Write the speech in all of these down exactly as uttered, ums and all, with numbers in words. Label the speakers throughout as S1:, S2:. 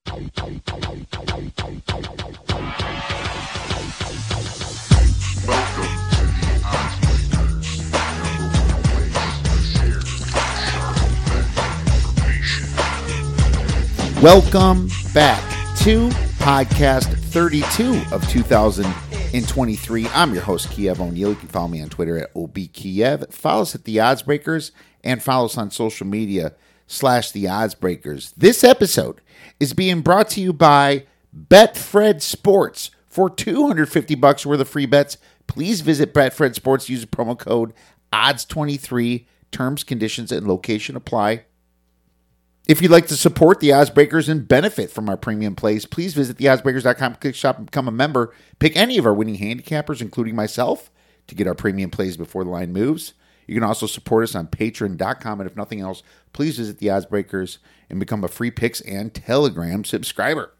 S1: Welcome back to podcast thirty-two of two thousand twenty-three. I'm your host, Kiev O'Neill. You can follow me on Twitter at O B Kiev. Follow us at The Odds Breakers and follow us on social media slash The Odds Breakers. This episode is being brought to you by Betfred Sports. For two hundred fifty bucks worth of free bets, please visit Betfred Sports. Use the promo code odds twenty-three. Terms, conditions, and location apply. If you'd like to support the Odds Breakers and benefit from our premium plays, please visit the odds breakers dot com, click shop, and become a member. Pick any of our winning handicappers, including myself, to get our premium plays before the line moves. You can also support us on patreon dot com, and if nothing else, please visit the Odds Breakers and become a free Picks and Telegram subscriber.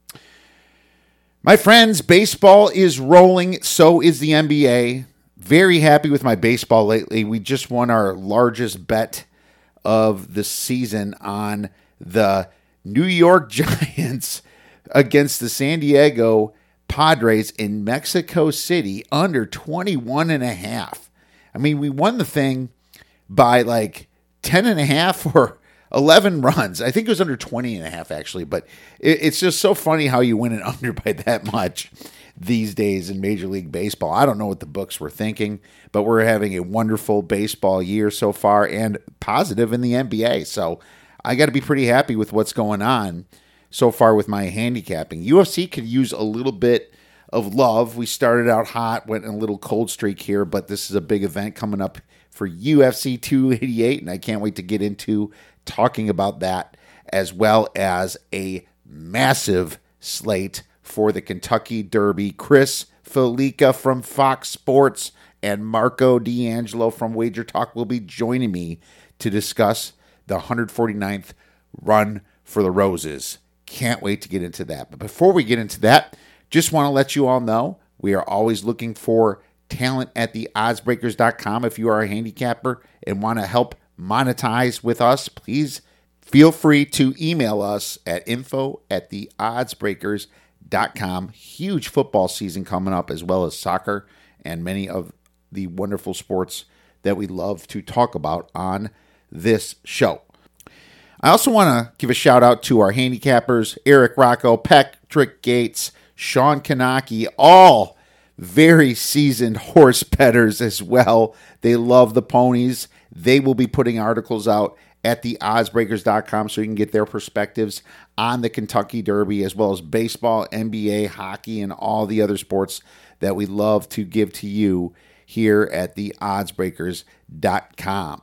S1: My friends, baseball is rolling, so is the N B A. Very happy with my baseball lately. We just won our largest bet of the season on the New York Giants against the San Diego Padres in Mexico City under twenty-one and a half. I mean, we won the thing by like ten and a half or eleven runs. I think it was under twenty and a half actually, but it, it's just so funny how you win it under by that much these days in Major League Baseball. I don't know what the books were thinking, but we're having a wonderful baseball year so far and positive in the N B A. So I got to be pretty happy with what's going on so far with my handicapping. U F C could use a little bit of love. We started out hot, went in a little cold streak here, but this is a big event coming up for U F C two eighty-eight, and I can't wait to get into talking about that, as well as a massive slate for the Kentucky Derby. Chris Felica from Fox Sports and Marco D'Angelo from Wager Talk will be joining me to discuss the one hundred forty-ninth Run for the Roses. Can't wait to get into that. But before we get into that, just want to let you all know we are always looking for talent at the odds breakers dot com. If you are a handicapper and want to help monetize with us, please feel free to email us at info at the odds breakers dot com. Huge football season coming up, as well as soccer and many of the wonderful sports that we love to talk about on this show. I also want to give a shout out to our handicappers, Eric Rocco, Patrick Gates, Sean Kanaki, all very seasoned horse bettors as well. They love the ponies. They will be putting articles out at the odds breakers dot com so you can get their perspectives on the Kentucky Derby, as well as baseball, N B A, hockey, and all the other sports that we love to give to you here at the odds breakers dot com.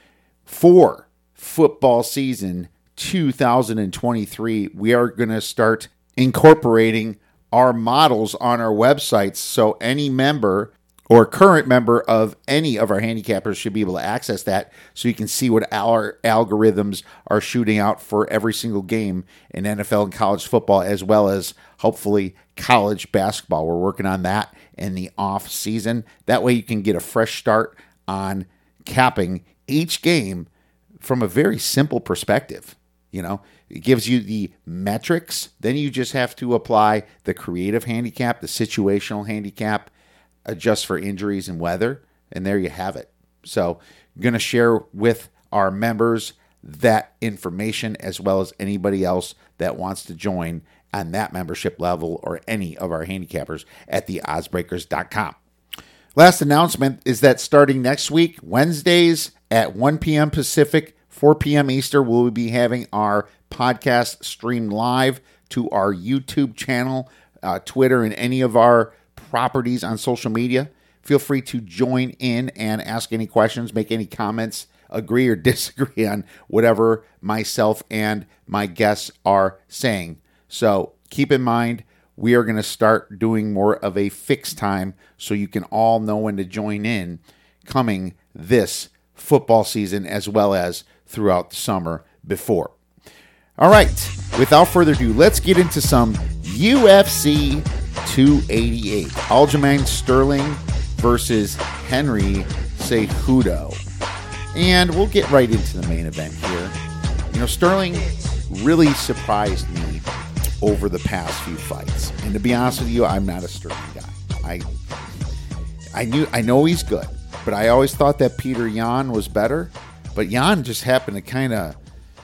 S1: For football season two thousand twenty-three, we are going to start incorporating our models on our websites, so any member or current member of any of our handicappers should be able to access that, so you can see what our algorithms are shooting out for every single game in N F L and college football, as well as hopefully college basketball. We're working on that in the off season. That way you can get a fresh start on capping each game from a very simple perspective. You know, it gives you the metrics. Then you just have to apply the creative handicap, the situational handicap, adjust for injuries and weather, and there you have it. So I'm going to share with our members that information, as well as anybody else that wants to join on that membership level or any of our handicappers at the odds breakers dot com. Last announcement is that starting next week, Wednesdays at one p.m. Pacific, four p.m. Eastern, we'll be having our podcast streamed live to our YouTube channel, uh, Twitter, and any of our properties on social media. Feel free to join in and ask any questions, make any comments, agree or disagree on whatever myself and my guests are saying. So keep in mind, we are going to start doing more of a fixed time so you can all know when to join in coming this football season, as well as throughout the summer before. All right, without further ado, let's get into some U F C two eighty-eight. Aljamain Sterling versus Henry Cejudo. And we'll get right into the main event here. You know, Sterling really surprised me over the past few fights. And to be honest with you, I'm not a Sterling guy. I I knew I know he's good, but I always thought that Peter Yan was better. But Yan just happened to kind of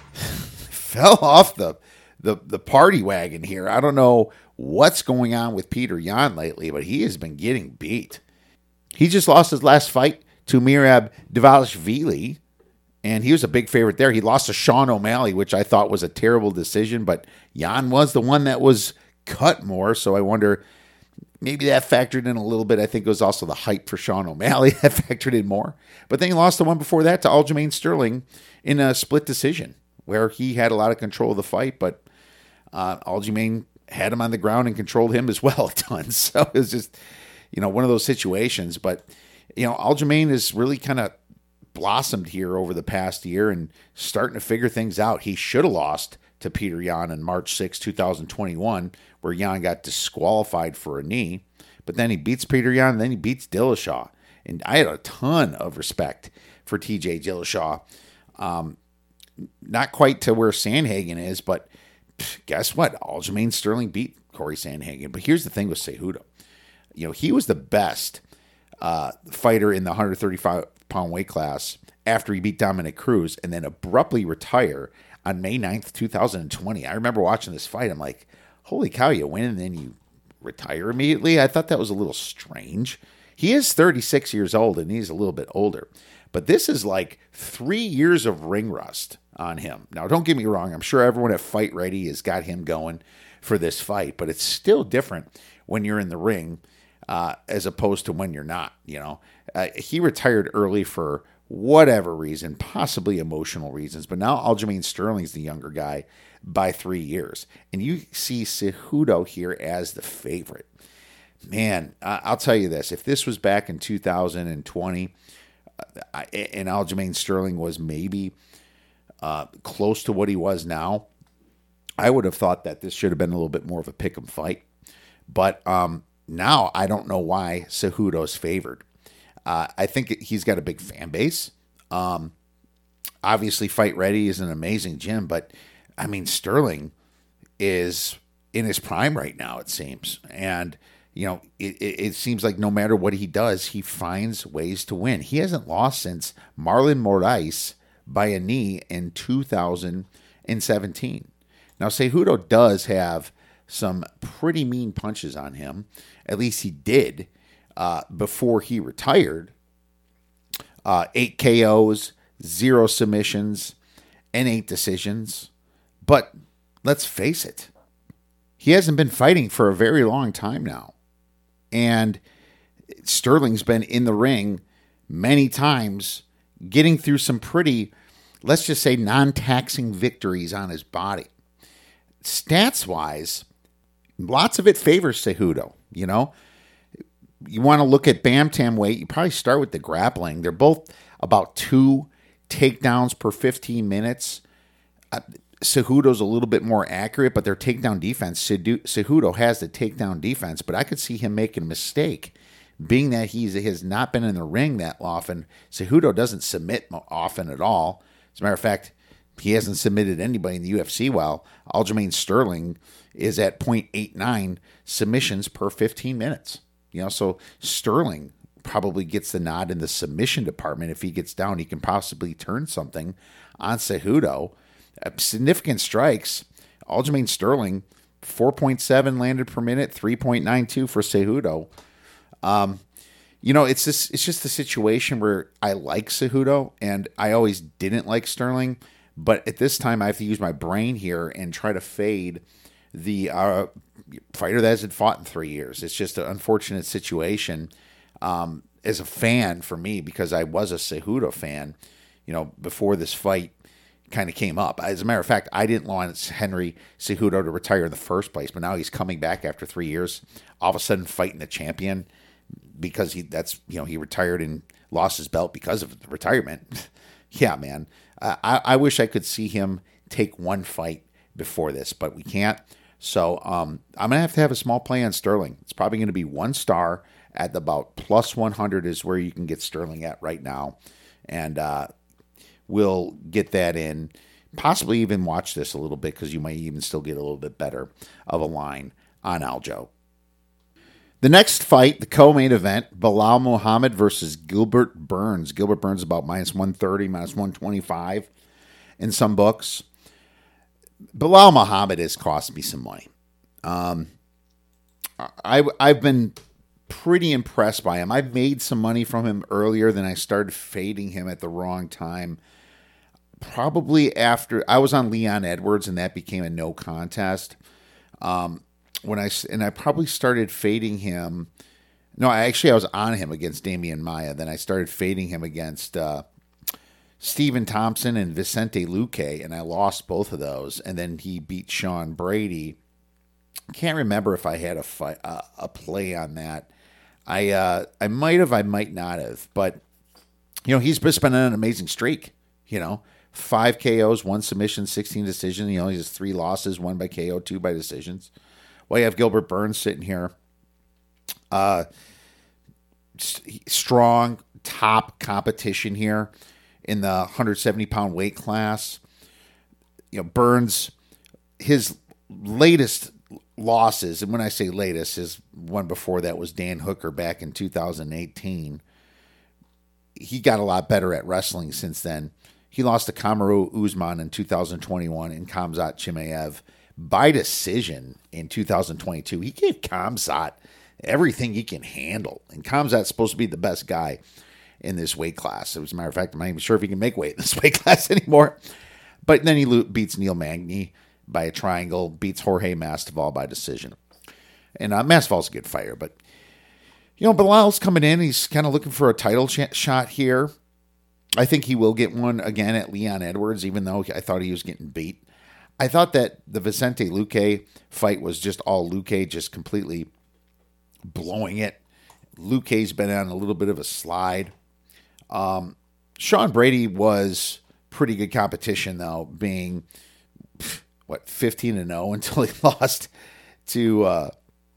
S1: fell off the, the the party wagon here. I don't know what's going on with Peter Yan lately, but he has been getting beat. He just lost his last fight to Merab Dvalishvili, and he was a big favorite there. He lost to Sean O'Malley, which I thought was a terrible decision, but Yan was the one that was cut more, so I wonder, maybe that factored in a little bit. I think it was also the hype for Sean O'Malley that factored in more. But then he lost the one before that to Aljamain Sterling in a split decision, where he had a lot of control of the fight, but uh, Aljamain had him on the ground and controlled him as well a ton. So it was just, you know, one of those situations. But, you know, Aljamain has really kind of blossomed here over the past year and starting to figure things out. He should have lost to Peter Yan on March sixth, twenty twenty-one, where Yan got disqualified for a knee. But then he beats Peter Yan, and then he beats Dillashaw. And I had a ton of respect for T J Dillashaw. Um, not quite to where Sandhagen is, but guess what? Aljamain Sterling beat Corey Sandhagen. But here's the thing with Cejudo. You know, he was the best uh, fighter in the one thirty-five pound weight class after he beat Dominic Cruz and then abruptly retire on May ninth, twenty twenty. I remember watching this fight. I'm like, holy cow, you win and then you retire immediately? I thought that was a little strange. He is thirty-six years old and he's a little bit older. But this is like three years of ring rust on him. Now, don't get me wrong. I'm sure everyone at Fight Ready has got him going for this fight, but it's still different when you're in the ring uh, as opposed to when you're not. You know, uh, he retired early for whatever reason, possibly emotional reasons, but now Aljamain Sterling's the younger guy by three years. And you see Cejudo here as the favorite. Man, I'll tell you this. If this was back in two thousand twenty uh, and Aljamain Sterling was maybe uh, close to what he was now, I would have thought that this should have been a little bit more of a pick 'em fight. But um, now I don't know why Cejudo's favored. Uh, I think he's got a big fan base. Um, obviously, Fight Ready is an amazing gym, but I mean, Sterling is in his prime right now, it seems. And, you know, it, it, it seems like no matter what he does, he finds ways to win. He hasn't lost since Marlon Moraes by a knee in two thousand seventeen. Now, Cejudo does have some pretty mean punches on him. At least he did. Uh, before he retired, uh, eight K Os, zero submissions, and eight decisions. But let's face it, he hasn't been fighting for a very long time now. And Sterling's been in the ring many times, getting through some pretty, let's just say, non-taxing victories on his body. Stats-wise, lots of it favors Cejudo, you know. You want to look at Bantam weight, you probably start with the grappling. They're both about two takedowns per fifteen minutes. Uh, Cejudo's a little bit more accurate, but their takedown defense, Cejudo has the takedown defense, but I could see him making a mistake, being that he has not been in the ring that often. Cejudo doesn't submit often at all. As a matter of fact, he hasn't submitted anybody in the U F C, while Aljamain Sterling is at point eight nine submissions per fifteen minutes. You know, so Sterling probably gets the nod in the submission department. If he gets down, he can possibly turn something on Cejudo. Uh, significant strikes. Aljamain Sterling, four point seven landed per minute, three point nine two for Cejudo. Um, you know, it's this, it's just a situation where I like Cejudo, and I always didn't like Sterling. But at this time, I have to use my brain here and try to fade the uh, fighter that hasn't fought in three years. It's just an unfortunate situation um, as a fan for me, because I was a Cejudo fan, you know, before this fight kind of came up. As a matter of fact, I didn't want Henry Cejudo to retire in the first place, but now he's coming back after three years, all of a sudden fighting the champion because he that's, you know, he retired and lost his belt because of the retirement. Yeah, man. Uh, I, I wish I could see him take one fight before this, but we can't. So um, I'm going to have to have a small play on Sterling. It's probably going to be one star at about plus one hundred is where you can get Sterling at right now. And uh, we'll get that in possibly even watch this a little bit because you might even still get a little bit better of a line on Aljo. The next fight, the co-main event, Belal Muhammad versus Gilbert Burns. Gilbert Burns about minus one thirty, minus one twenty-five in some books. Belal Muhammad has cost me some money. Um, I, I've been pretty impressed by him. I've made some money from him earlier than I started fading him at the wrong time. Probably after I was on Leon Edwards and that became a no contest. Um, when I and I probably started fading him. No, I actually I was on him against Damian Maia. Then I started fading him against uh, Stephen Thompson and Vicente Luque, and I lost both of those. And then he beat Sean Brady. I can't remember if I had a fight, uh, a play on that. I uh, I might have, I might not have, but you know he's been on an amazing streak. You know, five K Os, one submission, sixteen decisions. You know, he has three losses, one by K O, two by decisions. Well, you have Gilbert Burns sitting here, uh, strong top competition here in the one seventy pound weight class. You know, Burns, his latest losses, and when I say latest, his one before that was Dan Hooker back in two thousand eighteen. He got a lot better at wrestling since then. He lost to Kamaru Usman in two thousand twenty-one and Khamzat Chimaev by decision in two thousand twenty-two. He gave Khamzat everything he can handle, and Khamzat's supposed to be the best guy in this weight class. As a matter of fact, I'm not even sure if he can make weight in this weight class anymore. But then he beats Neil Magny by a triangle, beats Jorge Masvidal by decision. And uh, Masvidal's a good fighter, but you know, Belal's coming in. He's kind of looking for a title ch- shot here. I think he will get one again at Leon Edwards, even though I thought he was getting beat. I thought that the Vicente Luque fight was just all Luque, just completely blowing it. Luque's been on a little bit of a slide. Um, Sean Brady was pretty good competition, though, being, what, fifteen and oh until he lost to uh,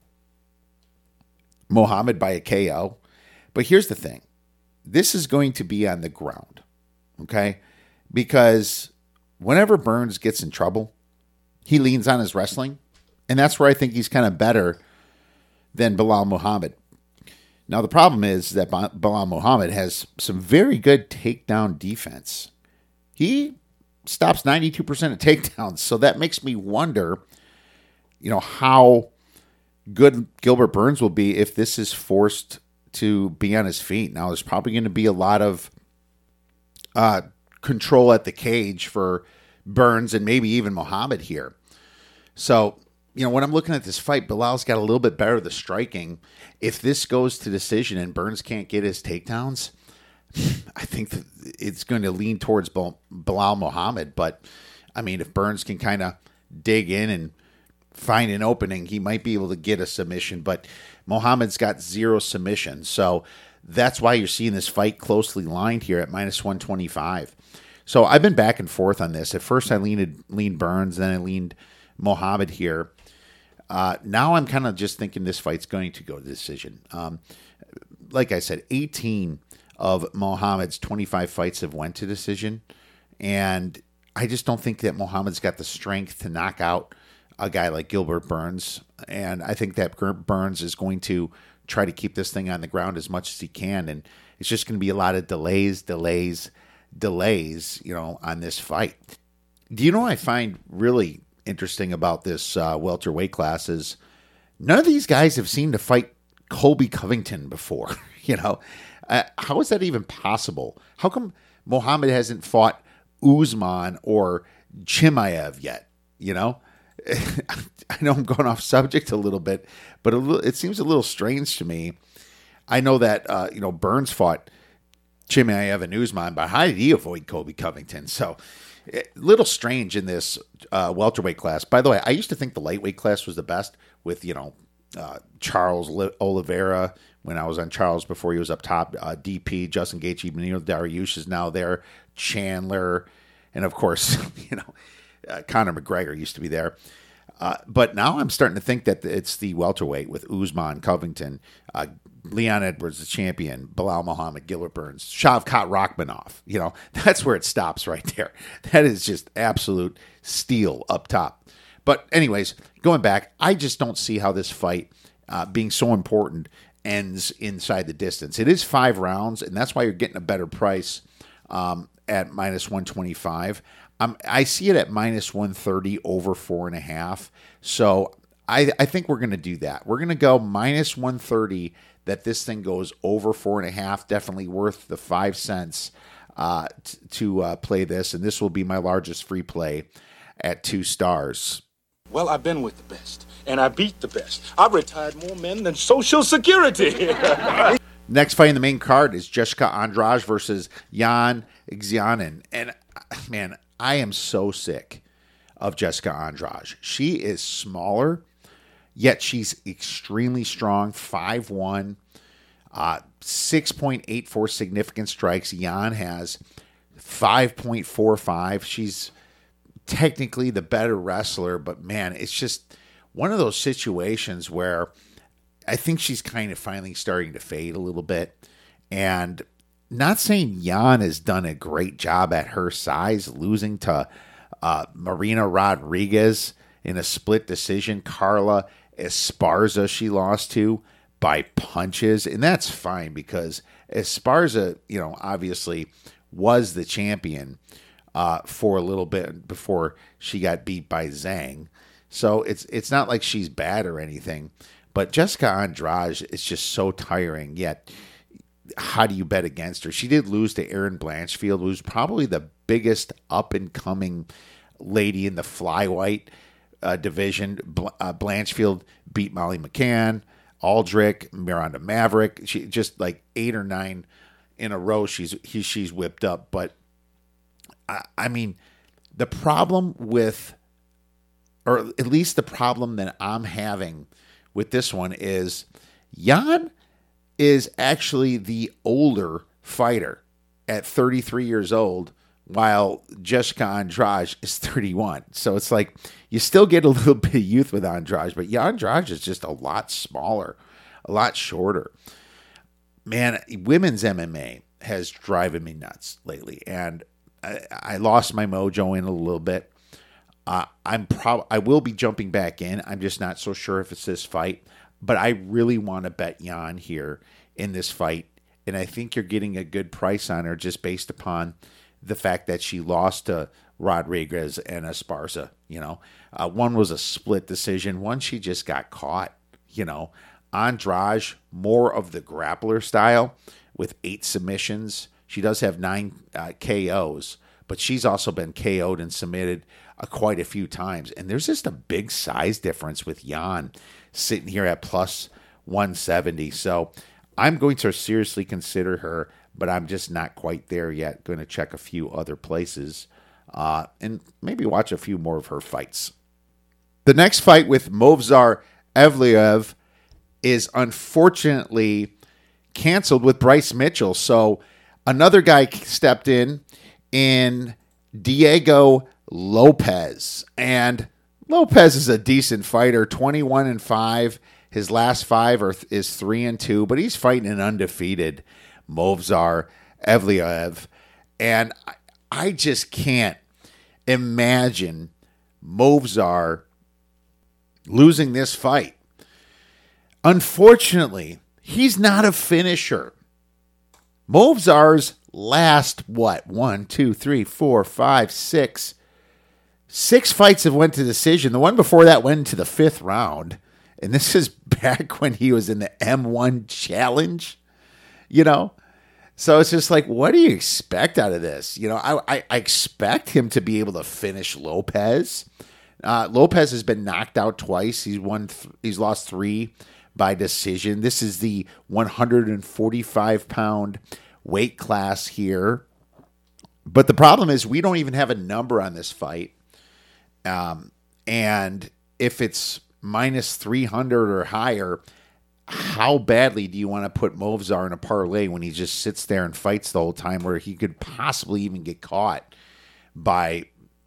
S1: Muhammad by a K O. But here's the thing. This is going to be on the ground, okay? Because whenever Burns gets in trouble, he leans on his wrestling, and that's where I think he's kind of better than Belal Muhammad. Now, the problem is that Belal Muhammad has some very good takedown defense. He stops ninety-two percent of takedowns, so that makes me wonder, you know, how good Gilbert Burns will be if this is forced to be on his feet. Now, there's probably going to be a lot of uh, control at the cage for Burns and maybe even Muhammad here. So, you know, when I'm looking at this fight, Belal's got a little bit better the striking. If this goes to decision and Burns can't get his takedowns, I think that it's going to lean towards Belal Muhammad. But, I mean, if Burns can kind of dig in and find an opening, he might be able to get a submission. But Muhammad's got zero submissions. So that's why you're seeing this fight closely lined here at minus one twenty-five. So I've been back and forth on this. At first I leaned, leaned Burns, then I leaned Muhammad here. Uh, now I'm kind of just thinking this fight's going to go to decision. Um, like I said, eighteen of Muhammad's twenty-five fights have went to decision. And I just don't think that Muhammad's got the strength to knock out a guy like Gilbert Burns. And I think that Burns is going to try to keep this thing on the ground as much as he can. And it's just going to be a lot of delays, delays, delays, you know, on this fight. Do you know what I find really interesting about this uh, welterweight class is none of these guys have seemed to fight Colby Covington before. You know, uh, how is that even possible? How come Muhammad hasn't fought Usman or Chimaev yet? You know, I know I'm going off subject a little bit, but a little, it seems a little strange to me. I know that, uh, you know, Burns fought Chimaev and Usman, but how did he avoid Colby Covington? So a little strange in this uh, welterweight class. By the way, I used to think the lightweight class was the best with, you know, uh, Charles Oliveira when I was on Charles before he was up top, uh, D P, Justin Gaethje, Beneil Dariush is now there, Chandler, and of course, you know, uh, Conor McGregor used to be there. Uh, but now I'm starting to think that it's the welterweight with Usman, Covington, uh, Leon Edwards, the champion, Bilal Muhammad, Gilbert Burns, Shavkat Rachmanov. You know, that's where it stops right there. That is just absolute steel up top. But anyways, going back, I just don't see how this fight, uh, being so important, ends inside the distance. It is five rounds, and that's why you're getting a better price um, at minus one twenty-five. Um, I see it at minus one thirty over four and a half. So I, I think we're going to do that. We're going to go minus one thirty that this thing goes over four and a half. Definitely worth the five cents uh, t- to uh, play this. And this will be my largest free play at two stars.
S2: Well, I've been with the best, and I beat the best. I've retired more men than Social Security.
S1: Next fight in the main card is Jessica Andrade versus Yan Xiaonan. And, man, I am so sick of Jessica Andrade. She is smaller, yet she's extremely strong, five one, uh, six point eight four significant strikes. Yan has five point four five. She's technically the better wrestler, but man, it's just one of those situations where I think she's kind of finally starting to fade a little bit. And not saying Yan has done a great job at her size, losing to uh, Marina Rodriguez in a split decision. Carla Esparza she lost to by punches, and that's fine because Esparza, you know, obviously was the champion uh, for a little bit before she got beat by Zhang. So it's it's not like she's bad or anything, but Jessica Andrade is just so tiring. Yet, how do you bet against her? She did lose to Erin Blanchfield, who's probably the biggest up and coming lady in the flyweight uh, division. Bl- uh, Blanchfield beat Molly McCann, Aldrich, Miranda Maverick. She just like eight or nine in a row. She's he, she's whipped up. But I, I mean, the problem with, or at least the problem that I'm having with this one is Yan is actually the older fighter at thirty-three years old, while Jessica Andrade is thirty-one. So it's like you still get a little bit of youth with Andrade, but yeah, Andrade is just a lot smaller, a lot shorter. Man, women's M M A has driven me nuts lately, and I, I lost my mojo in a little bit. Uh, I'm prob- I will be jumping back in. I'm just not so sure if it's this fight, but I really want to bet Yan here in this fight, and I think you're getting a good price on her just based upon the fact that she lost to Rodriguez and Esparza. You know, uh, one was a split decision, one she just got caught. You know, Andrade, more of the grappler style with eight submissions. She does have nine uh, K Os, but she's also been K O'd and submitted uh, quite a few times. And there's just a big size difference with Yan sitting here at plus one seventy. So I'm going to seriously consider her, but I'm just not quite there yet. Going to check a few other places uh, and maybe watch a few more of her fights. The next fight with Movsar Evloev is unfortunately canceled with Bryce Mitchell. So another guy stepped in in Diego Lopez. And Lopez is a decent fighter, twenty-one and five. His last five are, is three and two, but he's fighting an undefeated Movsar Evloev. And I, I just can't imagine Movsar losing this fight. Unfortunately, he's not a finisher. Movsar's last, what, one, two, three, four, five, six, six fights have went to decision. The one before that went into the fifth round. And this is back when he was in the M one Challenge, you know? So it's just like, what do you expect out of this? You know, I, I, I expect him to be able to finish Lopez. Uh, Lopez has been knocked out twice. He's won. Th- he's lost three by decision. This is the one forty-five pound weight class here. But the problem is we don't even have a number on this fight. Um, and if it's minus three hundred or higher, how badly do you want to put Movsar in a parlay when he just sits there and fights the whole time, where he could possibly even get caught by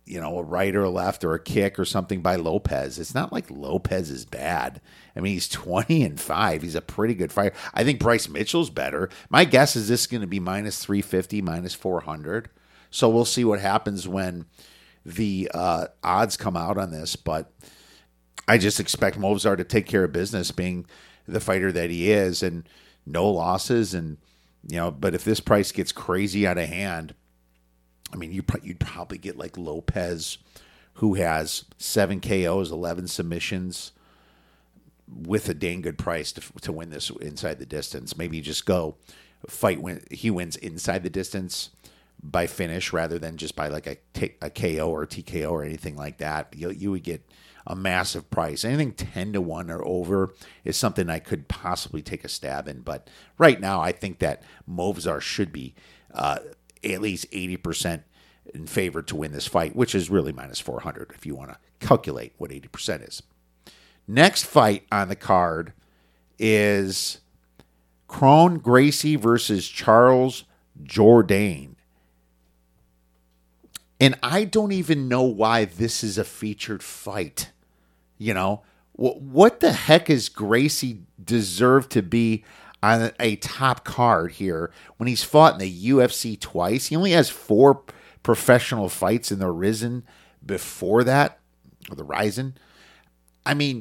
S1: you know, a right or a left or a kick or something by Lopez. It's not like Lopez is bad. I mean, he's twenty and five. He's a pretty good fighter. I think Bryce Mitchell's better. My guess is this is going to be minus three fifty, minus four hundred. So we'll see what happens when the uh, odds come out on this. But I just expect Movsar to take care of business, being the fighter that he is, and no losses. And, you know, but if this price gets crazy out of hand, I mean, you, you'd probably get like Lopez, who has seven K Os, eleven submissions, with a dang good price to to win this inside the distance. Maybe you just go fight when he wins inside the distance by finish rather than just by like a, t- a K O or a T K O or anything like that. You, you would get a massive price. Anything ten to one or over is something I could possibly take a stab in. But right now, I think that Movsar should be uh, at least eighty percent in favor to win this fight, which is really minus four hundred if you want to calculate what eighty percent is. Next fight on the card is Kron Gracie versus Charles Jourdain. And I don't even know why this is a featured fight. You know, what the heck is Gracie deserve to be on a top card here when he's fought in the U F C twice? He only has four professional fights in the Risen before that, or the Risen. I mean,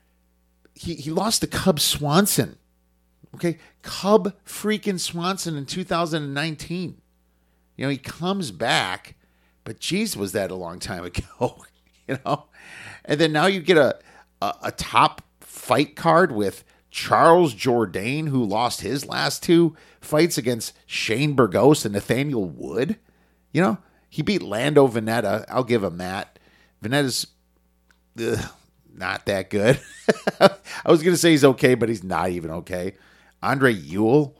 S1: he, he lost to Cub Swanson. Okay, Cub freaking Swanson in two thousand nineteen. You know, he comes back, but geez, was that a long time ago, you know? And then now you get a, a, a top fight card with Charles Jourdain, who lost his last two fights against Shane Burgos and Nathaniel Wood. You know, he beat Lando Veneta. I'll give him that. Veneta's ugh, not that good. I was going to say he's okay, but he's not even okay. Andre Ewell,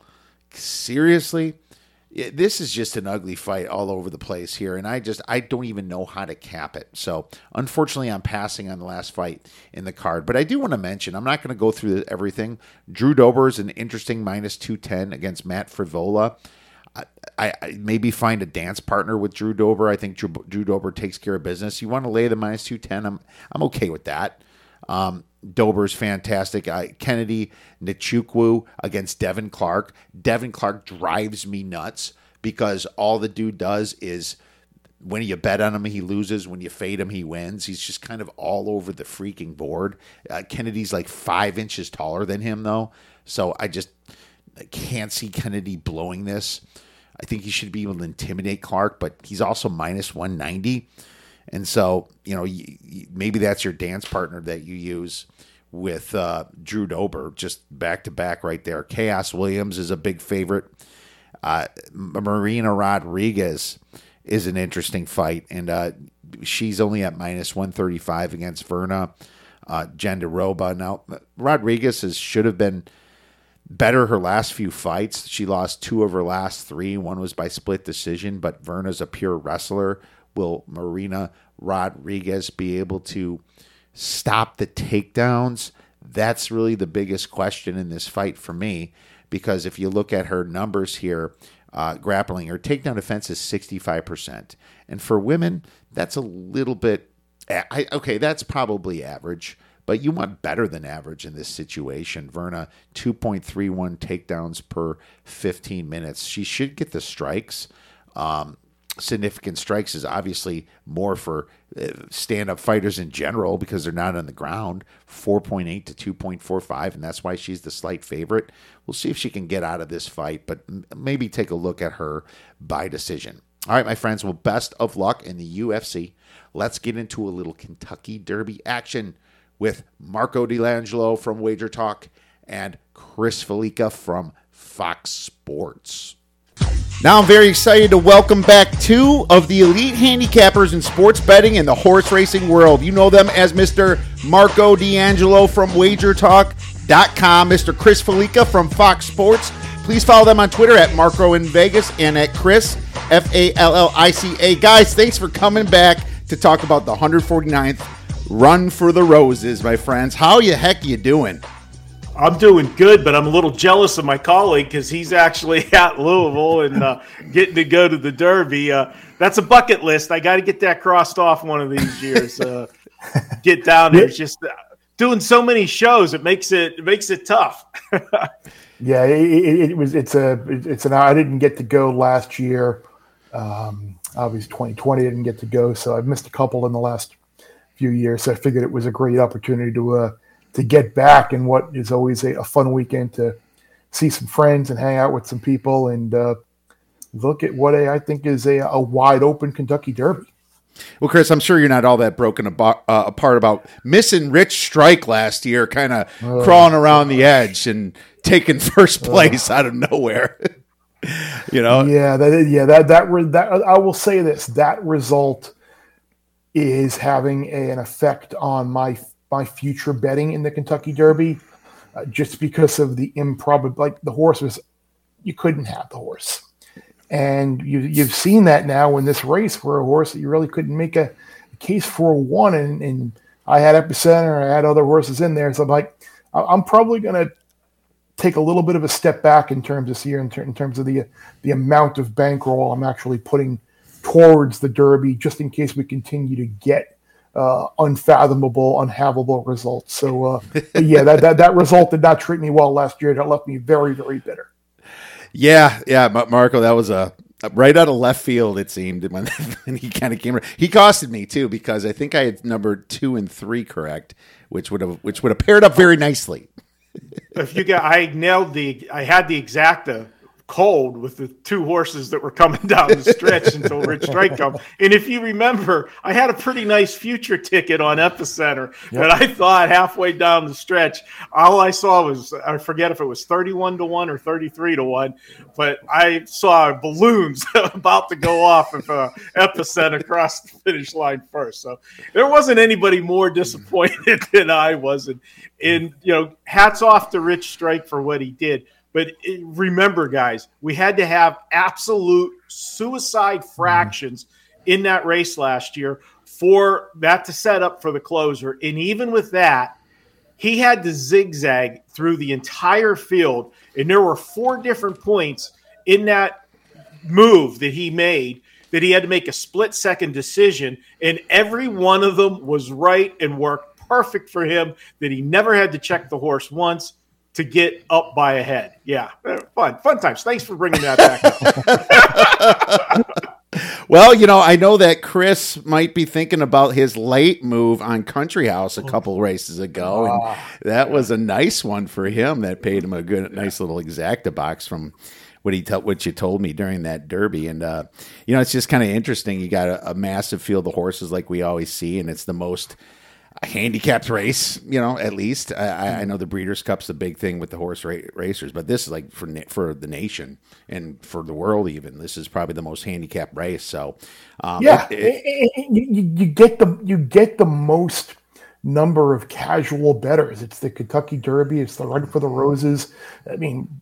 S1: seriously? This is just an ugly fight all over the place here, and I just I don't even know how to cap it. So, unfortunately, I'm passing on the last fight in the card. But I do want to mention, I'm not going to go through everything. Drew Dober is an interesting minus two ten against Matt Frivola. I, I, I maybe find a dance partner with Drew Dober. I think Drew, Drew Dober takes care of business. You want to lay the minus two ten, I'm, I'm okay with that. Um, Dober's fantastic. Uh, Kennedy Nchukwu against Devin Clark. Devin Clark drives me nuts because all the dude does is when you bet on him, he loses. When you fade him, he wins. He's just kind of all over the freaking board. Uh, Kennedy's like five inches taller than him, though. So I just I can't see Kennedy blowing this. I think he should be able to intimidate Clark, but he's also minus one ninety. And so, you know, y- y- maybe that's your dance partner that you use with uh, Drew Dober, just back to back right there. Chaos Williams is a big favorite. Uh, Marina Rodriguez is an interesting fight, and uh, she's only at minus one thirty-five against Verna uh, Jandiroba. Now, Rodriguez is, should have been better her last few fights. She lost two of her last three. One was by split decision, but Verna's a pure wrestler. Will Marina Rodriguez be able to stop the takedowns? That's really the biggest question in this fight for me, because if you look at her numbers here, uh, grappling, her takedown defense is sixty-five percent. And for women, that's a little bit, I, okay, that's probably average, but you want better than average in this situation. Verna, two point three one takedowns per fifteen minutes. She should get the strikes. Um, significant strikes is obviously more for stand-up fighters in general because they're not on the ground. four point eight to two point four five, and that's why she's the slight favorite. We'll see if she can get out of this fight, but maybe take a look at her by decision. All right, my friends, well, best of luck in the U F C. Let's get into a little Kentucky Derby action with Marco D'Angelo from Wager Talk and Chris Felica from Fox Sports. Now I'm very excited to welcome back two of the elite handicappers in sports betting in the horse racing world. You know them as Mister Marco D'Angelo from Wager Talk dot com, Mister Chris Felica from Fox Sports. Please follow them on Twitter at Marco in Vegas and at Chris, F A L L I C A. Guys, thanks for coming back to talk about the one hundred forty-ninth Run for the Roses, my friends. How the heck you doing?
S3: I'm doing good, but I'm a little jealous of my colleague because he's actually at Louisville and uh, getting to go to the Derby. Uh, that's a bucket list. I got to get that crossed off one of these years. Uh, get down there. It's just uh, doing so many shows. It makes it, it makes it tough.
S4: Yeah, it, it, it was. It's a. It's an. I didn't get to go last year. Um, obviously, twenty twenty I didn't get to go, so I've missed a couple in the last few years. So I figured it was a great opportunity to uh, to get back in what is always a, a fun weekend to see some friends and hang out with some people and uh, look at what a, I think is a, a wide open Kentucky Derby.
S1: Well, Chris, I'm sure you're not all that broken about, uh, apart about missing Rich Strike last year, kind of uh, crawling around the edge and taking first place uh, out of nowhere. You know,
S4: yeah, that yeah that that that I will say this: that result is having a, an effect on my my future betting in the Kentucky Derby, uh, just because of the improbable. Like the horse was, you couldn't have the horse. And you, you've seen that now in this race for a horse that you really couldn't make a, a case for one. And, and I had Epicenter, I had other horses in there. So I'm like, I'm probably going to take a little bit of a step back in terms of this year, in, ter- in terms of the the amount of bankroll I'm actually putting towards the Derby, just in case we continue to get uh, unfathomable, unhavable results. So uh, yeah, that, that that result did not treat me well last year. That left me very, very bitter.
S1: Yeah, yeah, Marco, that was a right out of left field. It seemed when, when he kind of came. He costed me too because I think I had number two and three correct, which would have which would have paired up very nicely.
S3: If you got, I nailed the. I had the exacta cold with the two horses that were coming down the stretch until Rich Strike come. And if you remember, I had a pretty nice future ticket on Epicenter yep. that I thought halfway down the stretch, all I saw was, I forget if it was thirty-one to one or thirty-three to one, but I saw balloons about to go off if uh, Epicenter crossed the finish line first. So there wasn't anybody more disappointed than I was. And, and you know, hats off to Rich Strike for what he did. But remember, guys, we had to have absolute suicide fractions in that race last year for that to set up for the closer. And even with that, he had to zigzag through the entire field. And there were four different points in that move that he made that he had to make a split-second decision. And every one of them was right and worked perfect for him, that he never had to check the horse once to get up by a head. Yeah, fun, fun times. Thanks for bringing that back
S1: up. Well, you know, I know that Chris might be thinking about his late move on Country House a couple races ago, and uh, that yeah. was a nice one for him. That paid him a good, nice little exacta box from what he t- what you told me during that Derby. And uh, you know, it's just kind of interesting. You got a, a massive field of horses like we always see, and it's the most a handicapped race, you know, at least. I, I know the Breeders' Cup's the big thing with the horse ra- racers, but this is like for for the nation and for the world even. This is probably the most handicapped race. So, um,
S4: yeah,
S1: it, it,
S4: it, you, you get the you get the most number of casual bettors. It's the Kentucky Derby. It's the Run for the Roses. I mean,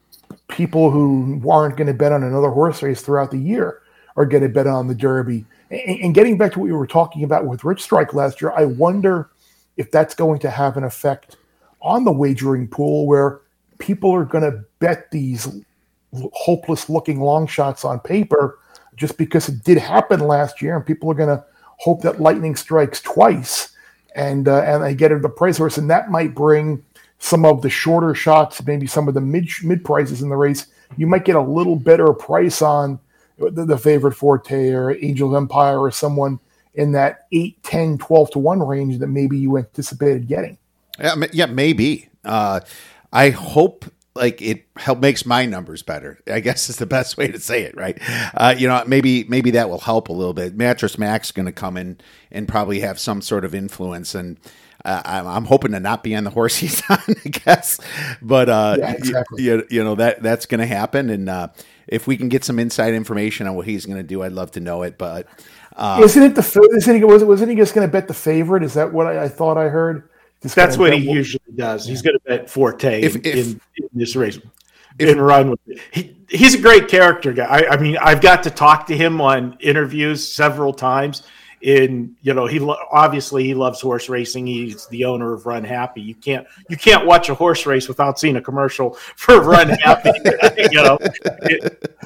S4: people who aren't going to bet on another horse race throughout the year are going to bet on the Derby. And getting back to what we were talking about with Rich Strike last year, I wonder if that's going to have an effect on the wagering pool where people are going to bet these hopeless-looking long shots on paper just because it did happen last year, and people are going to hope that lightning strikes twice and uh, and they get it at the price horse, and that might bring some of the shorter shots, maybe some of the mid mid prices in the race. You might get a little better price on The, the favorite Forte or Angel's Empire or someone in that eight, ten, twelve to one range that maybe you anticipated getting.
S1: Yeah, yeah maybe. Uh, I hope like it help makes my numbers better, I guess is the best way to say it, right? Uh, you know, maybe maybe that will help a little bit. Mattress Mac's going to come in and probably have some sort of influence, and uh, I'm, I'm hoping to not be on the horse he's on, I guess. But uh,
S4: yeah, exactly.
S1: you, you know that that's going to happen, and uh, if we can get some inside information on what he's going to do, I'd love to know it. But uh,
S4: isn't it the isn't he, was wasn't he just going to bet the favorite? Is that what I, I thought I heard? Just
S3: That's what he usually does. He's going to bet Forte
S1: if,
S3: in,
S1: if,
S3: in, in this race. If, and run with it. He, he's a great character guy. I, I mean, I've got to talk to him on interviews several times. In you know, he lo- obviously he loves horse racing. He's the owner of Run Happy. You can't you can't watch a horse race without seeing a commercial for Run Happy. you know, it,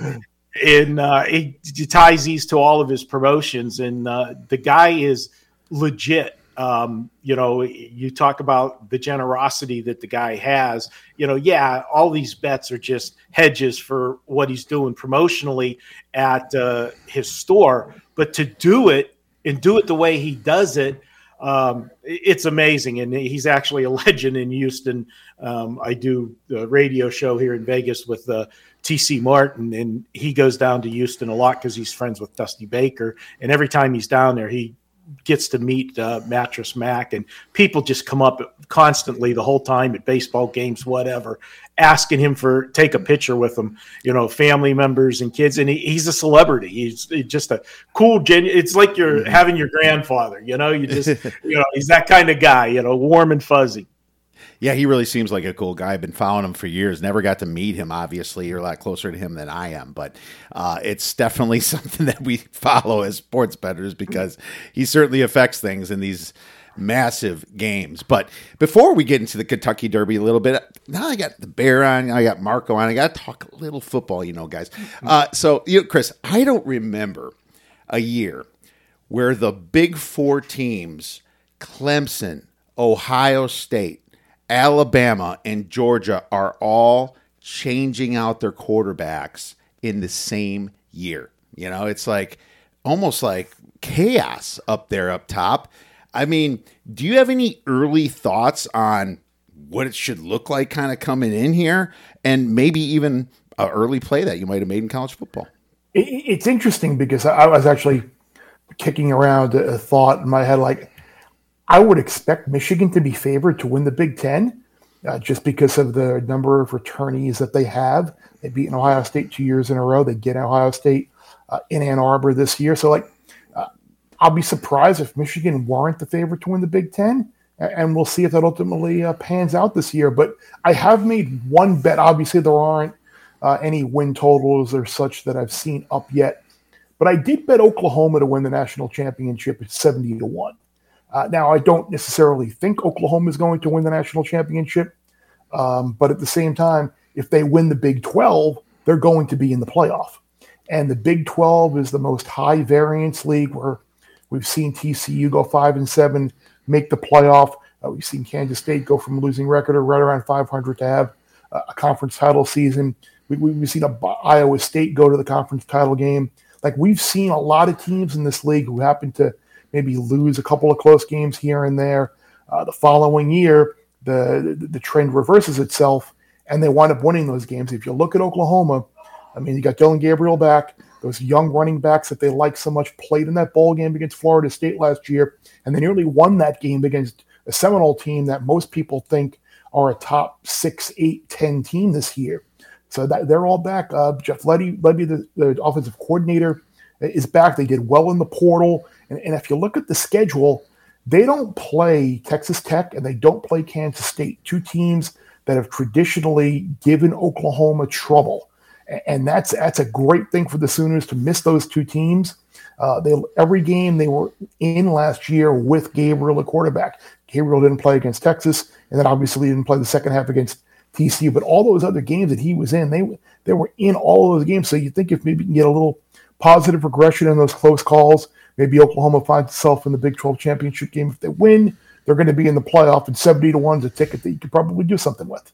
S3: and uh, he, he ties these to all of his promotions, and uh, the guy is legit. Um, you know, you talk about the generosity that the guy has. You know, yeah, all these bets are just hedges for what he's doing promotionally at uh, his store, but to do it and do it the way he does it, um, it's amazing. And he's actually a legend in Houston. Um, I do a radio show here in Vegas with uh, T C Martin, and he goes down to Houston a lot because he's friends with Dusty Baker. And every time he's down there, he gets to meet uh, Mattress Mac, and people just come up constantly the whole time at baseball games, whatever, asking him for take a picture with him, you know, family members and kids. And he, he's a celebrity. He's, he's just a cool, genu- it's like you're mm-hmm. having your grandfather, you know, you just, you know, he's that kind of guy, you know, warm and fuzzy.
S1: Yeah, he really seems like a cool guy. I've been following him for years. Never got to meet him, obviously. You're a lot closer to him than I am. But uh, it's definitely something that we follow as sports bettors because he certainly affects things in these massive games. But before we get into the Kentucky Derby a little bit, now I got the Bear on, I got Marco on. I got to talk a little football, you know, guys. Uh, so, you know, Chris, I don't remember a year where the big four teams, Clemson, Ohio State, Alabama, and Georgia are all changing out their quarterbacks in the same year. You know, it's like almost like chaos up there up top. I mean, do you have any early thoughts on what it should look like kind of coming in here, and maybe even an early play that you might have made in college football?
S4: It's interesting because I was actually kicking around a thought in my head, like, I would expect Michigan to be favored to win the Big Ten uh, just because of the number of returnees that they have. They've beaten Ohio State two years in a row. They get Ohio State uh, in Ann Arbor this year. So, like, uh, I'll be surprised if Michigan weren't the favorite to win the Big Ten, and we'll see if that ultimately uh, pans out this year. But I have made one bet. Obviously, there aren't uh, any win totals or such that I've seen up yet. But I did bet Oklahoma to win the national championship at seventy to one. Uh, now, I don't necessarily think Oklahoma is going to win the national championship, um, but at the same time, if they win the Big twelve, they're going to be in the playoff. And the Big twelve is the most high variance league where we've seen T C U go five and seven, make the playoff. Uh, we've seen Kansas State go from a losing record of right around five hundred to have uh, a conference title season. We, we've seen a, Iowa State go to the conference title game. Like, we've seen a lot of teams in this league who happen to maybe lose a couple of close games here and there. Uh, the following year, the, the the trend reverses itself, and they wind up winning those games. If you look at Oklahoma, I mean, you got Dylan Gabriel back. Those young running backs that they like so much played in that bowl game against Florida State last year, and they nearly won that game against a Seminole team that most people think are a top six, eight, ten team this year. So that they're all back. Uh, Jeff Lebby, Lebby the, the offensive coordinator, is back. They did well in the portal. And, and if you look at the schedule, they don't play Texas Tech and they don't play Kansas State, two teams that have traditionally given Oklahoma trouble. And, and that's that's a great thing for the Sooners to miss those two teams. Uh, they every game they were in last year with Gabriel, a quarterback. Gabriel didn't play against Texas, and then obviously didn't play the second half against T C U. But all those other games that he was in, they, they were in all of those games. So you think if maybe you can get a little positive regression in those close calls, maybe Oklahoma finds itself in the Big twelve championship game. If they win, they're going to be in the playoff, and seventy to one is a ticket that you could probably do something with.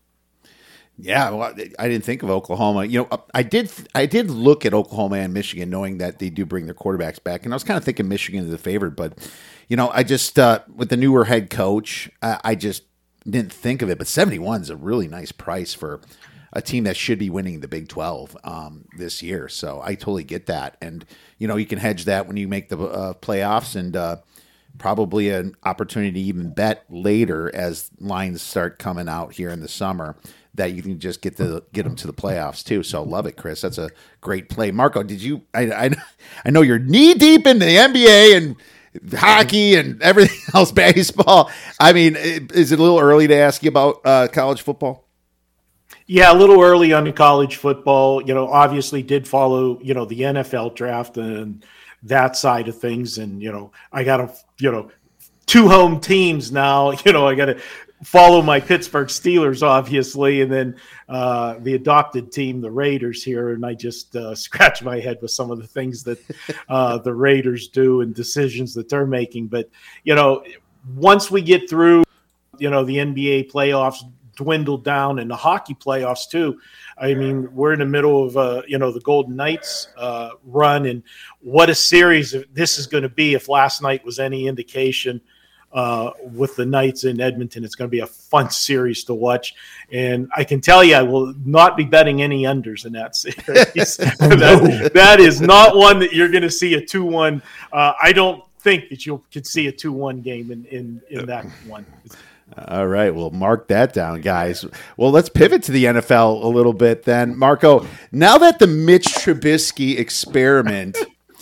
S1: Yeah, well, I didn't think of Oklahoma. You know, I did I did look at Oklahoma and Michigan, knowing that they do bring their quarterbacks back, and I was kind of thinking Michigan is the favorite. But, you know, I just, uh, with the newer head coach, I, I just didn't think of it. But seventy-one is a really nice price for a team that should be winning the Big twelve um, this year. So I totally get that. And, you know, you can hedge that when you make the uh, playoffs, and uh, probably an opportunity to even bet later as lines start coming out here in the summer that you can just get the get them to the playoffs too. So love it, Chris. That's a great play. Marco, did you, I, I, I know you're knee deep in the N B A and hockey and everything else, baseball. I mean, is it a little early to ask you about uh, college football?
S3: Yeah, a little early on college football. You know, obviously did follow, you know, the N F L draft and that side of things. And, you know, I got a, you know, two home teams now. You know, I got to follow my Pittsburgh Steelers, obviously, and then uh, the adopted team, the Raiders here, and I just uh, scratch my head with some of the things that uh, the Raiders do and decisions that they're making. But, you know, once we get through, you know, the N B A playoffs dwindle down and the hockey playoffs too, I mean, we're in the middle of, uh, you know, the Golden Knights uh, run, and what a series this is going to be if last night was any indication. Uh, with the Knights in Edmonton, it's going to be a fun series to watch, and I can tell you, I will not be betting any unders in that series. that, that is not one that you're going to see a two one. Uh, I don't think that you could see a two one game in, in, in that one.
S1: All right, well, mark that down, guys. Well, let's pivot to the N F L a little bit then. Marco, now that the Mitch Trubisky experiment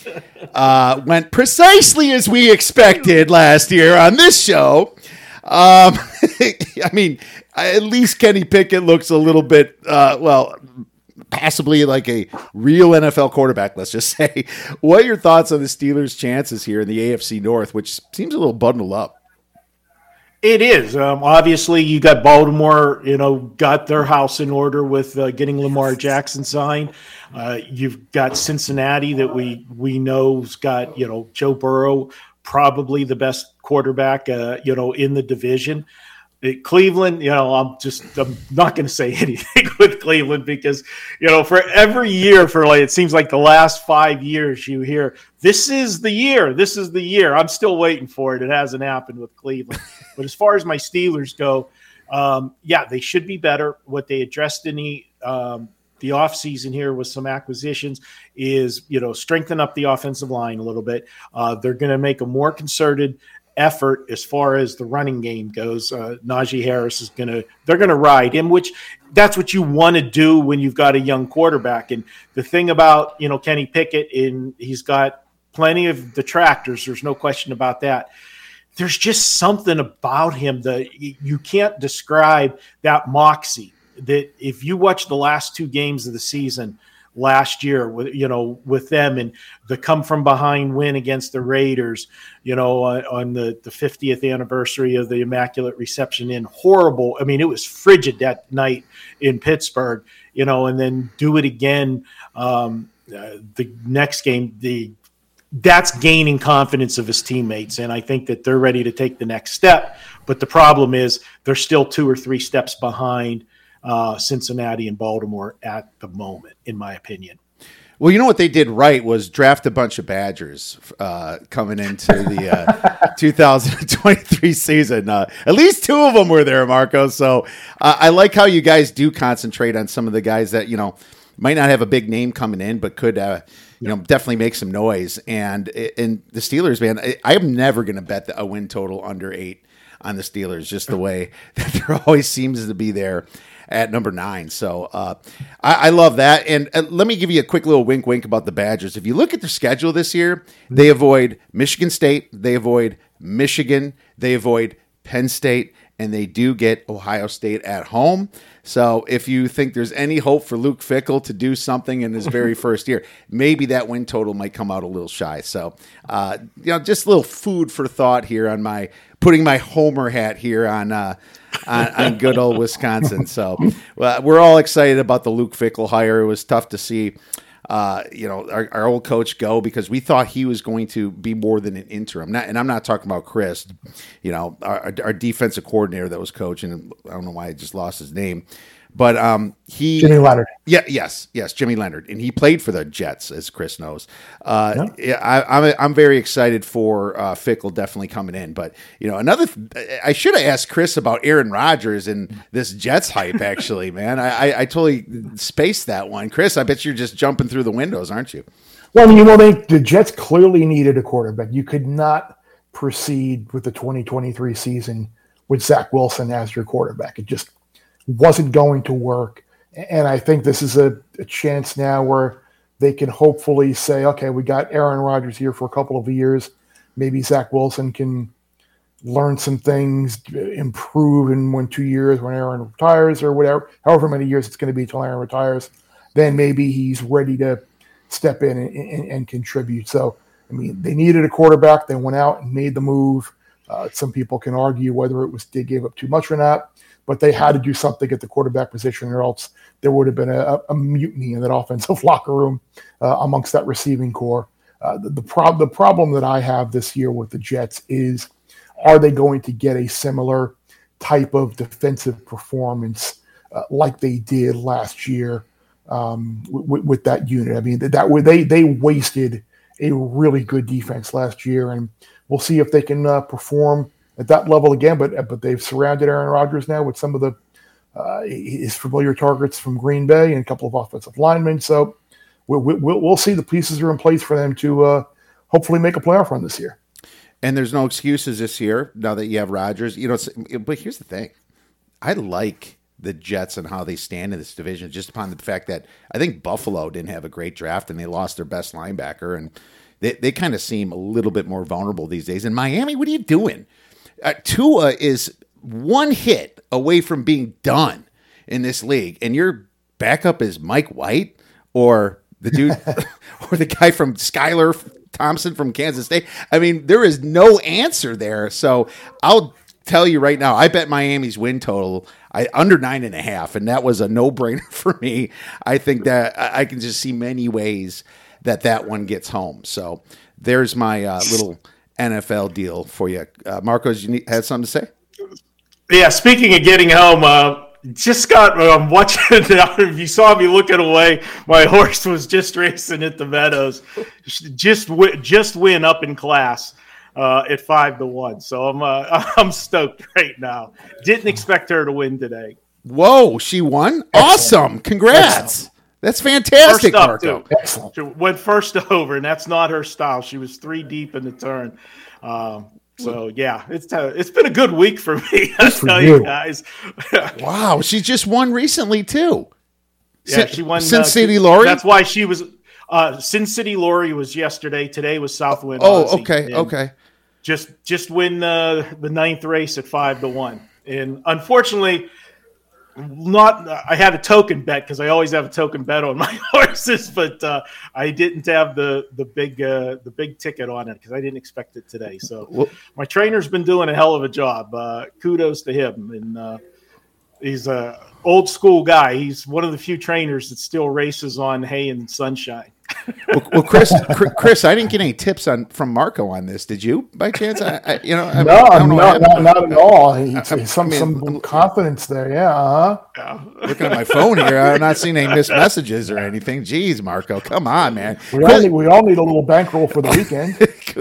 S1: uh, went precisely as we expected last year on this show, um, I mean, at least Kenny Pickett looks a little bit, uh, well, possibly like a real N F L quarterback, let's just say. What are your thoughts on the Steelers' chances here in the A F C North, which seems a little bundled up?
S3: It is. Um, obviously, you got Baltimore, you know, got their house in order with uh, getting Lamar Jackson signed. Uh, you've got Cincinnati that we we know's got, you know, Joe Burrow, probably the best quarterback, uh, you know, in the division. It, Cleveland, you know, I'm just I'm not going to say anything with Cleveland because, you know, for every year for like it seems like the last five years you hear this is the year, this is the year. I'm still waiting for it. It hasn't happened with Cleveland. But as far as my Steelers go, um, yeah, they should be better. What they addressed in the um, the offseason here with some acquisitions is, you know, strengthen up the offensive line a little bit. Uh, they're going to make a more concerted effort as far as the running game goes. Uh, Najee Harris is going to – they're going to ride him, which that's what you want to do when you've got a young quarterback. And the thing about, you know, Kenny Pickett, in he's got plenty of detractors. There's no question about that. There's just something about him that you can't describe, that moxie, that if you watch the last two games of the season last year, with you know, with them and the come from behind win against the Raiders, you know, on, on the, the fiftieth anniversary of the Immaculate Reception in horrible. I mean, it was frigid that night in Pittsburgh, you know, and then do it again um, uh, the next game, the that's gaining confidence of his teammates. And I think that they're ready to take the next step. But the problem is they're still two or three steps behind uh, Cincinnati and Baltimore at the moment, in my opinion.
S1: Well, you know what they did right was draft a bunch of Badgers uh, coming into the uh, two thousand twenty-three season. Uh, at least two of them were there, Marco. So uh, I like how you guys do concentrate on some of the guys that, you know, might not have a big name coming in, but could, uh, you know, definitely make some noise. And and the Steelers, man, I, I'm never going to bet a win total under eight on the Steelers, just the way that there always seems to be there at number nine. So uh, I, I love that. And uh, let me give you a quick little wink, wink about the Badgers. If you look at their schedule this year, they avoid Michigan State, they avoid Michigan, they avoid Penn State, and they do get Ohio State at home. So if you think there's any hope for Luke Fickell to do something in his very first year, maybe that win total might come out a little shy. So, uh, you know, just a little food for thought here on my putting my Homer hat here on uh, on, on good old Wisconsin. So well, we're all excited about the Luke Fickell hire. It was tough to see. Uh, you know, our, our old coach go because we thought he was going to be more than an interim. Not, and I'm not talking about Chris, you know, our, our defensive coordinator that was coaching. I don't know why I just lost his name, but um, he
S4: Jimmy Leonard.
S1: Yeah, yes, yes, Jimmy Leonard, and he played for the Jets, as Chris knows. Uh, yeah. yeah, I, I'm I'm very excited for uh, Fickell definitely coming in. But you know, another th- I should have asked Chris about Aaron Rodgers and this Jets hype. Actually, man, I, I I totally spaced that one. Chris, I bet you're just jumping through the windows, aren't you?
S4: Well, I mean, you know, they, the Jets clearly needed a quarterback. You could not proceed with the twenty twenty-three season with Zach Wilson as your quarterback. It just wasn't going to work. And I think this is a, a chance now where they can hopefully say, okay, we got Aaron Rodgers here for a couple of years. Maybe Zach Wilson can learn some things, improve in one, two years when Aaron retires or whatever, however many years it's going to be until Aaron retires. Then maybe he's ready to step in and, and, and contribute. So, I mean, they needed a quarterback. They went out and made the move. Uh, some people can argue whether it was they gave up too much or not, but they had to do something at the quarterback position, or else there would have been a, a mutiny in that offensive locker room uh, amongst that receiving core. Uh, the, the, prob- the problem that I have this year with the Jets is, are they going to get a similar type of defensive performance uh, like they did last year um, w- with that unit? I mean, that, that they they wasted a really good defense last year, and we'll see if they can uh, perform at that level again. But but they've surrounded Aaron Rodgers now with some of the uh, his familiar targets from Green Bay and a couple of offensive linemen. So we'll we'll, we'll see the pieces are in place for them to uh, hopefully make a playoff run this year.
S1: And there's no excuses this year now that you have Rodgers. You know, but here's the thing: I like the Jets and how they stand in this division, just upon the fact that I think Buffalo didn't have a great draft and they lost their best linebacker, and they, they kind of seem a little bit more vulnerable these days. And Miami, what are you doing? Uh, Tua is one hit away from being done in this league, and your backup is Mike White or the dude or the guy from Skylar Thompson from Kansas State. I mean, there is no answer there. So I'll tell you right now, I bet Miami's win total I under nine and a half, and that was a no-brainer for me. I think that I can just see many ways that that one gets home. So there's my uh, little N F L deal for you. Uh, Marcos, you need, had something to say?
S3: Yeah, speaking of getting home, uh, just got um, watching. If you saw me looking away, my horse was just racing at the Meadows. Just just win up in class uh, at five to one. So I'm uh, I'm stoked right now. Didn't expect her to win today.
S1: Whoa, she won! Awesome! Congrats! Excellent. That's fantastic,
S3: first up,
S1: Marco.
S3: Too. Excellent. She went first over, and that's not her style. She was three deep in the turn. Um, So yeah, it's uh, it's been a good week for me. I tell you guys.
S1: Wow, she just won recently too.
S3: Yeah, she won
S1: Sin
S3: uh,
S1: City Lori.
S3: That's why she was. Uh, Sin City Lori was yesterday. Today was Southwind.
S1: Oh,
S3: Aussie.
S1: okay,
S3: and
S1: okay.
S3: Just just win uh, the ninth race at five to one, and unfortunately, not. I had a token bet because I always have a token bet on my horses, but uh, I didn't have the the big uh, the big ticket on it because I didn't expect it today. So well, my trainer's been doing a hell of a job. Uh, kudos to him, and uh, he's a old school guy. He's one of the few trainers that still races on hay and sunshine.
S1: well, well, Chris, Chris, I didn't get any tips on from Marco on this. Did you, by chance? I, I you know, I,
S4: no,
S1: I don't know
S4: no, not, not at all. He,
S1: I,
S4: some
S1: I mean,
S4: some confidence there, yeah. Uh-huh.
S3: Yeah.
S1: Looking at my phone here, I'm not seeing any missed messages or anything. Jeez, Marco, come on, man.
S4: We all, need, we all need a little bankroll for the weekend.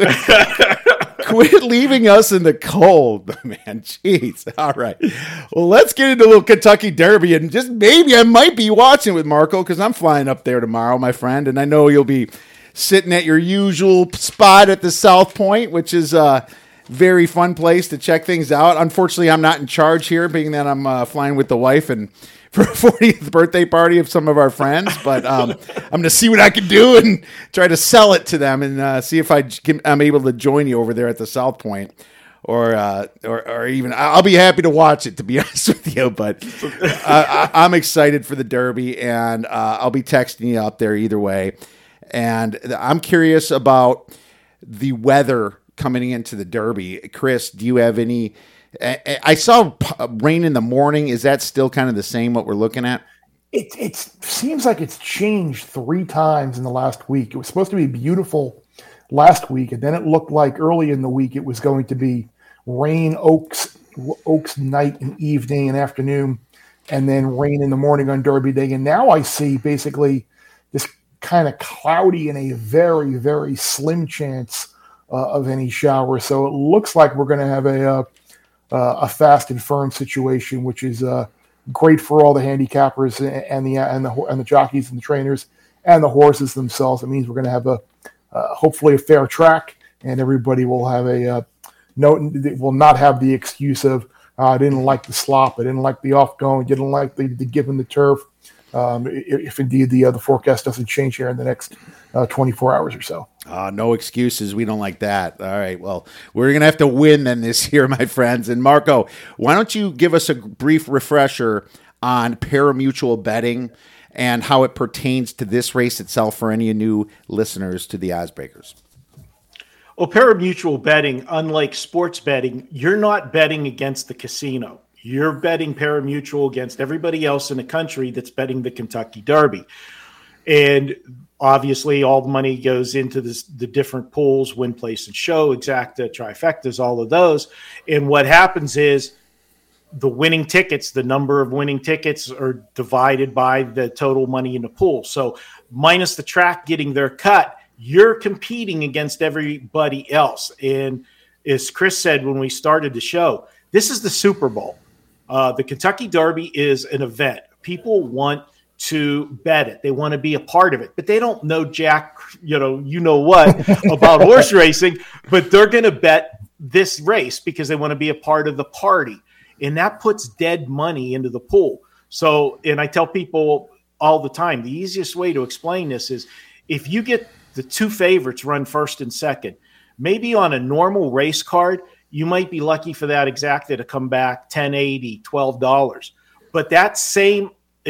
S1: Quit leaving us in the cold, man. Jeez. All right. Well, let's get into a little Kentucky Derby, and just maybe I might be watching with Marco because I'm flying up there tomorrow, my friend, and I know you'll be sitting at your usual spot at the South Point, which is a very fun place to check things out. Unfortunately, I'm not in charge here, being that I'm uh, flying with the wife and for a fortieth birthday party of some of our friends, but um, I'm going to see what I can do and try to sell it to them and uh, see if I can, I'm able to join you over there at the South Point, or uh, or, or even I'll be happy to watch it, to be honest with you. But uh, I, I'm excited for the Derby, and uh, I'll be texting you up there either way. And I'm curious about the weather coming into the Derby. Chris, do you have any? I saw rain in the morning. Is that still kind of the same, what we're looking at?
S4: It it seems like it's changed three times in the last week. It was supposed to be beautiful last week, and then it looked like early in the week it was going to be rain Oaks, Oaks night and evening and afternoon, and then rain in the morning on Derby Day. And now I see basically this kind of cloudy and a very, very slim chance uh, of any shower. So it looks like we're going to have a uh, Uh, a fast and firm situation, which is uh, great for all the handicappers and the and the and the jockeys and the trainers and the horses themselves. It means we're going to have a uh, hopefully a fair track, and everybody will have a uh, no will not have the excuse of uh, I didn't like the slop, I didn't like the off going, didn't like the, the given the turf. Um, if, if indeed the uh, the forecast doesn't change here in the next uh, twenty-four hours or so.
S1: Uh, no excuses. We don't like that. All right. Well, we're going to have to win then this year, my friends. And Marco, why don't you give us a brief refresher on parimutuel betting and how it pertains to this race itself for any new listeners to the Oddsbreakers?
S3: Well, pari-mutuel betting, unlike sports betting, you're not betting against the casino. You're betting pari-mutuel against everybody else in the country that's betting the Kentucky Derby. And obviously, all the money goes into this, the different pools, win, place, and show, exacta, trifectas, all of those. And what happens is the winning tickets, the number of winning tickets are divided by the total money in the pool. So minus the track getting their cut, you're competing against everybody else. And as Chris said when we started the show, this is the Super Bowl. Uh, the Kentucky Derby is an event. People want to bet it. They want to be a part of it, but they don't know jack, you know, you know what about horse racing, but they're going to bet this race because they want to be a part of the party. And that puts dead money into the pool. So, and I tell people all the time, the easiest way to explain this is if you get the two favorites run first and second, maybe on a normal race card, you might be lucky for that exacta to come back ten eighty, twelve dollars. But that same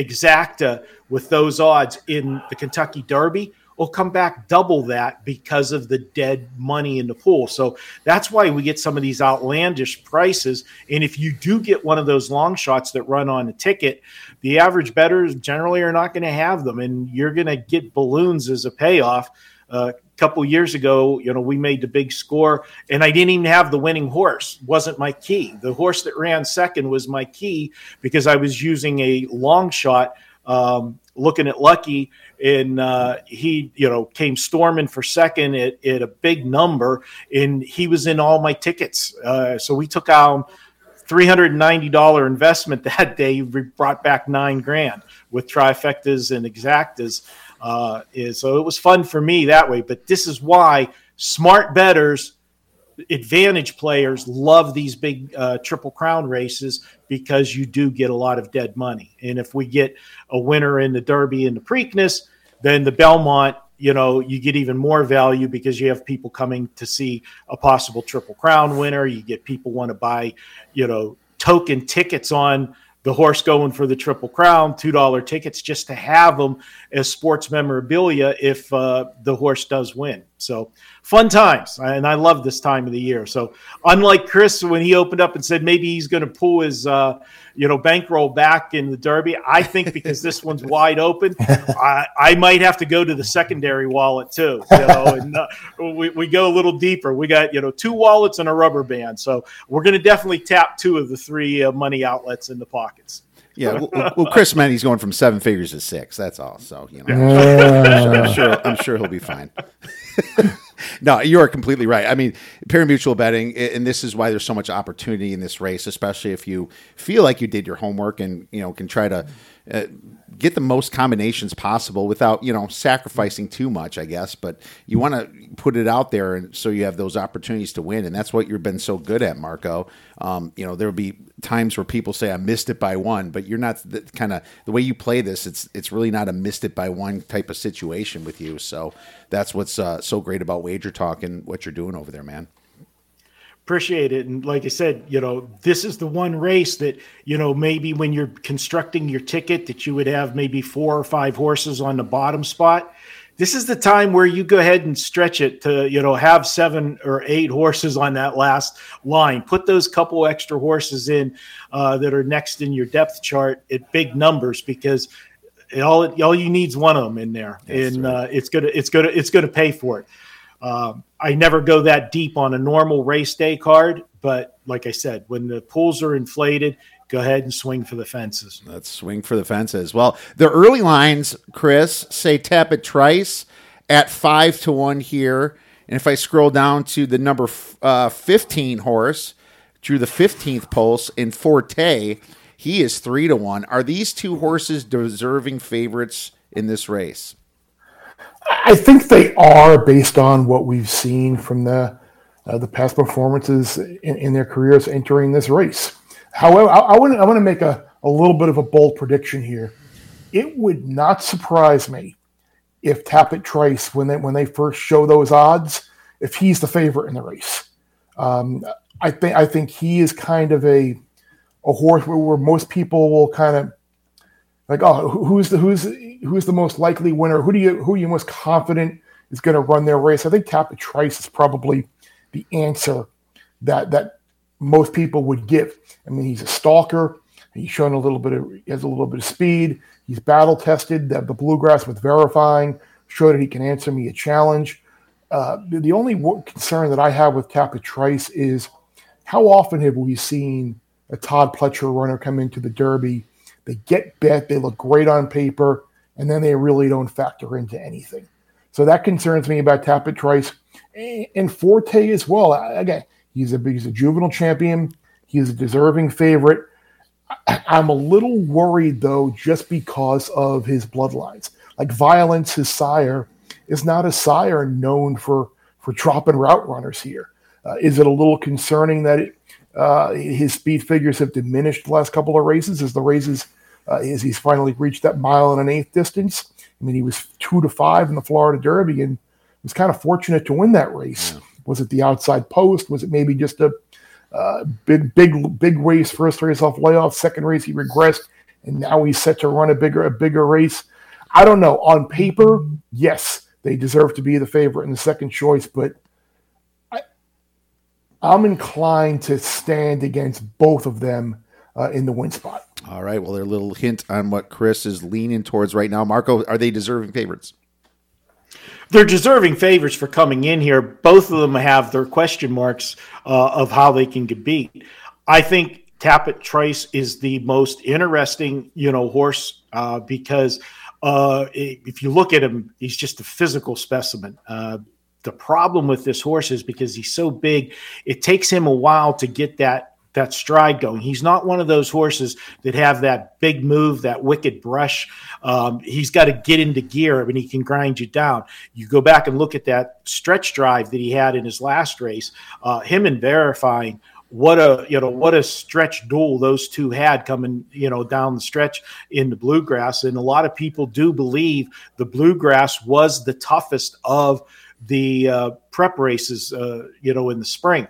S3: exacta with those odds in the Kentucky Derby will come back double that because of the dead money in the pool. So that's why we get some of these outlandish prices. And if you do get one of those long shots that run on a ticket, the average bettors generally are not going to have them, and you're going to get balloons as a payoff. Uh, a couple years ago, you know, we made the big score, and I didn't even have the winning horse. Wasn't my key. The horse that ran second was my key because I was using a long shot, um, looking at Lucky, and uh, he, you know, came storming for second at, at a big number, and he was in all my tickets. Uh, so we took out three hundred ninety dollars investment that day. We brought back nine grand with trifectas and exactas. Uh, is, so it was fun for me that way. But this is why smart bettors, advantage players love these big uh, Triple Crown races, because you do get a lot of dead money. And if we get a winner in the Derby and the Preakness, then the Belmont, you know, you get even more value because you have people coming to see a possible Triple Crown winner. You get people want to buy, you know, token tickets on the horse going for the Triple Crown, two dollars tickets just to have them as sports memorabilia if uh, the horse does win. So fun times, and I love this time of the year. So unlike Chris, when he opened up and said maybe he's going to pull his, uh, you know, bankroll back in the Derby, I think because this one's wide open, I, I might have to go to the secondary wallet too. You know, and uh, we, we go a little deeper. We got, you know, two wallets and a rubber band. So we're going to definitely tap two of the three uh, money outlets in the pockets.
S1: Yeah, well, well, Chris meant he's going from seven figures to six. That's all. So, you know, I'm, I'm sure I'm sure he'll be fine. No, you are completely right. I mean, pari-mutuel betting, and this is why there's so much opportunity in this race, especially if you feel like you did your homework and, you know, can try to uh, get the most combinations possible without, you know, sacrificing too much, I guess. But you want to put it out there, and so you have those opportunities to win, and that's what you've been so good at, Marco. Um, you know, there will be times where people say I missed it by one, but you're not the, kind of the way you play this. It's it's really not a missed it by one type of situation with you. So that's what's uh, so great about Wager Talk and what you're doing over there, man.
S3: Appreciate it. And like I said, you know, this is the one race that, you know, maybe when you're constructing your ticket that you would have maybe four or five horses on the bottom spot. This is the time where you go ahead and stretch it to, you know, have seven or eight horses on that last line. Put those couple extra horses in uh, that are next in your depth chart at big numbers, because it, all all you need is one of them in there, That's and right. uh, it's gonna it's gonna it's gonna pay for it. Um, I never go that deep on a normal race day card, but like I said, when the pools are inflated, go ahead and swing for the fences.
S1: Let's swing for the fences. Well, the early lines, Chris, say Tapit Trice at five to one here. And if I scroll down to the number uh, fifteen horse, drew the fifteenth pulse in Forte, he is three to one. Are these two horses deserving favorites in this race?
S4: I think they are, based on what we've seen from the uh, the past performances in, in their careers entering this race. However, I, I want to I want to make a, a little bit of a bold prediction here. It would not surprise me if Tapit Trice, when they when they first show those odds, if he's the favorite in the race. Um, I think I think he is kind of a a horse where, where most people will kind of like, oh, who's the who's who's the most likely winner? Who do you who are you most confident is going to run their race? I think Tapit Trice is probably the answer that that most people would give. I mean, he's a stalker. He's shown a little bit of, he has a little bit of speed. He's battle tested. The, the Bluegrass with verifying showed that he can answer me a challenge. Uh, the, the only concern that I have with Tapit Trice is how often have we seen a Todd Pletcher runner come into the Derby? They get bet, they look great on paper, and then they really don't factor into anything. So that concerns me about Tapit Trice and Forte as well. Again, he's a he's a juvenile champion. He's a deserving favorite. I'm a little worried, though, just because of his bloodlines. Like Violence, his sire, is not a sire known for, for dropping route runners here. Uh, is it a little concerning that it, uh, his speed figures have diminished the last couple of races as the races, uh, as he's finally reached that mile and an eighth distance? I mean, he was two to five in the Florida Derby and was kind of fortunate to win that race. Yeah. Was it the outside post? Was it maybe just a uh, big, big, big race, first race off layoff, second race he regressed, and now he's set to run a bigger, a bigger race? I don't know. On paper, yes, they deserve to be the favorite and the second choice, but I, I'm inclined to stand against both of them uh, in the win spot.
S1: All right. Well, there's a little hint on what Chris is leaning towards right now. Marco, are they deserving favorites?
S3: They're deserving favorites for coming in here. Both of them have their question marks uh, of how they can get beat. I think Tapit Trice is the most interesting, you know, horse uh, because uh, if you look at him, he's just a physical specimen. Uh, the problem with this horse is because he's so big, it takes him a while to get that that stride going. He's not one of those horses that have that big move, that wicked brush. Um, he's got to get into gear. I mean, he can grind you down. You go back and look at that stretch drive that he had in his last race, uh, him and Verifying, what a, you know, what a stretch duel those two had coming, you know, down the stretch in the Bluegrass. And a lot of people do believe the Bluegrass was the toughest of the uh, prep races, uh, you know, in the spring.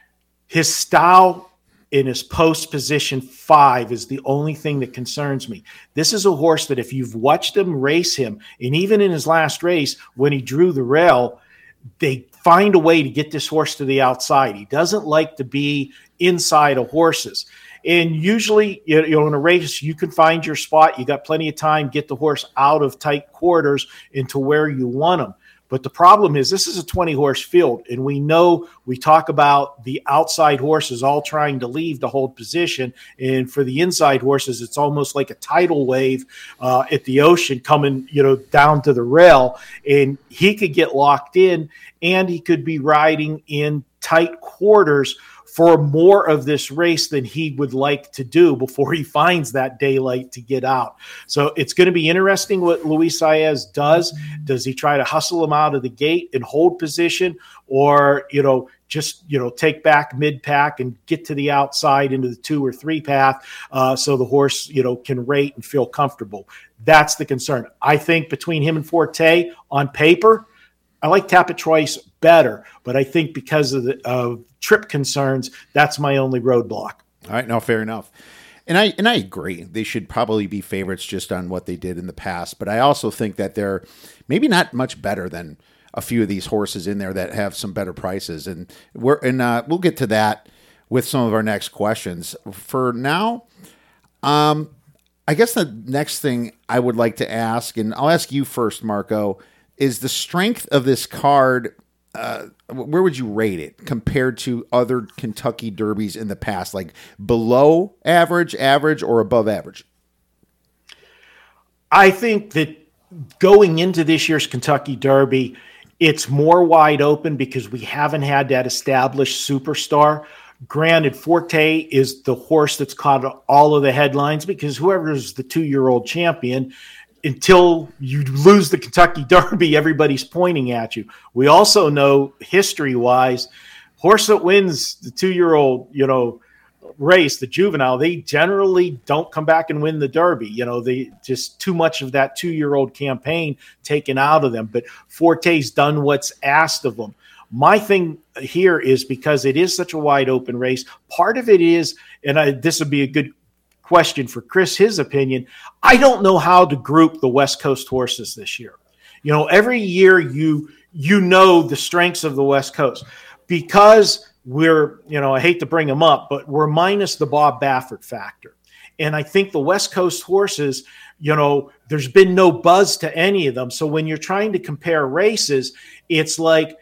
S3: His style in his post position five is the only thing that concerns me. This is a horse that if you've watched him race him, and even in his last race, when he drew the rail, they find a way to get this horse to the outside. He doesn't like to be inside of horses. And usually, you know, in a race, you can find your spot. You got plenty of time, get the horse out of tight quarters into where you want him. But the problem is this is a twenty-horse field, and we know we talk about the outside horses all trying to leave to hold position, and for the inside horses, it's almost like a tidal wave uh, at the ocean coming, you know, down to the rail, and he could get locked in, and he could be riding in tight quarters for more of this race than he would like to do before he finds that daylight to get out. So it's going to be interesting what Luis Saez does. Does he try to hustle him out of the gate and hold position, or, you know, just, you know, take back mid-pack and get to the outside into the two or three path uh, so the horse, you know, can rate and feel comfortable? That's the concern. I think between him and Forte on paper, I like Tapit Trice better, but I think because of the of trip concerns, that's my only roadblock.
S1: All right, no, fair enough. And I and I agree. They should probably be favorites just on what they did in the past, but I also think that they're maybe not much better than a few of these horses in there that have some better prices. And we're and uh, we'll get to that with some of our next questions. For now, um, I guess the next thing I would like to ask, and I'll ask you first, Marco, is the strength of this card. Uh, where would you rate it compared to other Kentucky Derbies in the past? Like below average, average, or above average?
S3: I think that going into this year's Kentucky Derby, it's more wide open because we haven't had that established superstar. Granted, Forte is the horse that's caught all of the headlines because whoever's the two-year-old champion, until you lose the Kentucky Derby, everybody's pointing at you. We also know history-wise, horse that wins the two-year-old, you know, race, the juvenile, they generally don't come back and win the Derby. You know, they just too much of that two-year-old campaign taken out of them. But Forte's done what's asked of them. My thing here is because it is such a wide open race, part of it is, and I, this would be a good question for Chris, his opinion, I don't know how to group the West Coast horses this year. You know, every year you you know the strengths of the West Coast because we're, you know, I hate to bring them up, but we're minus the Bob Baffert factor. And I think the West Coast horses, you know, there's been no buzz to any of them. So when you're trying to compare races, it's like,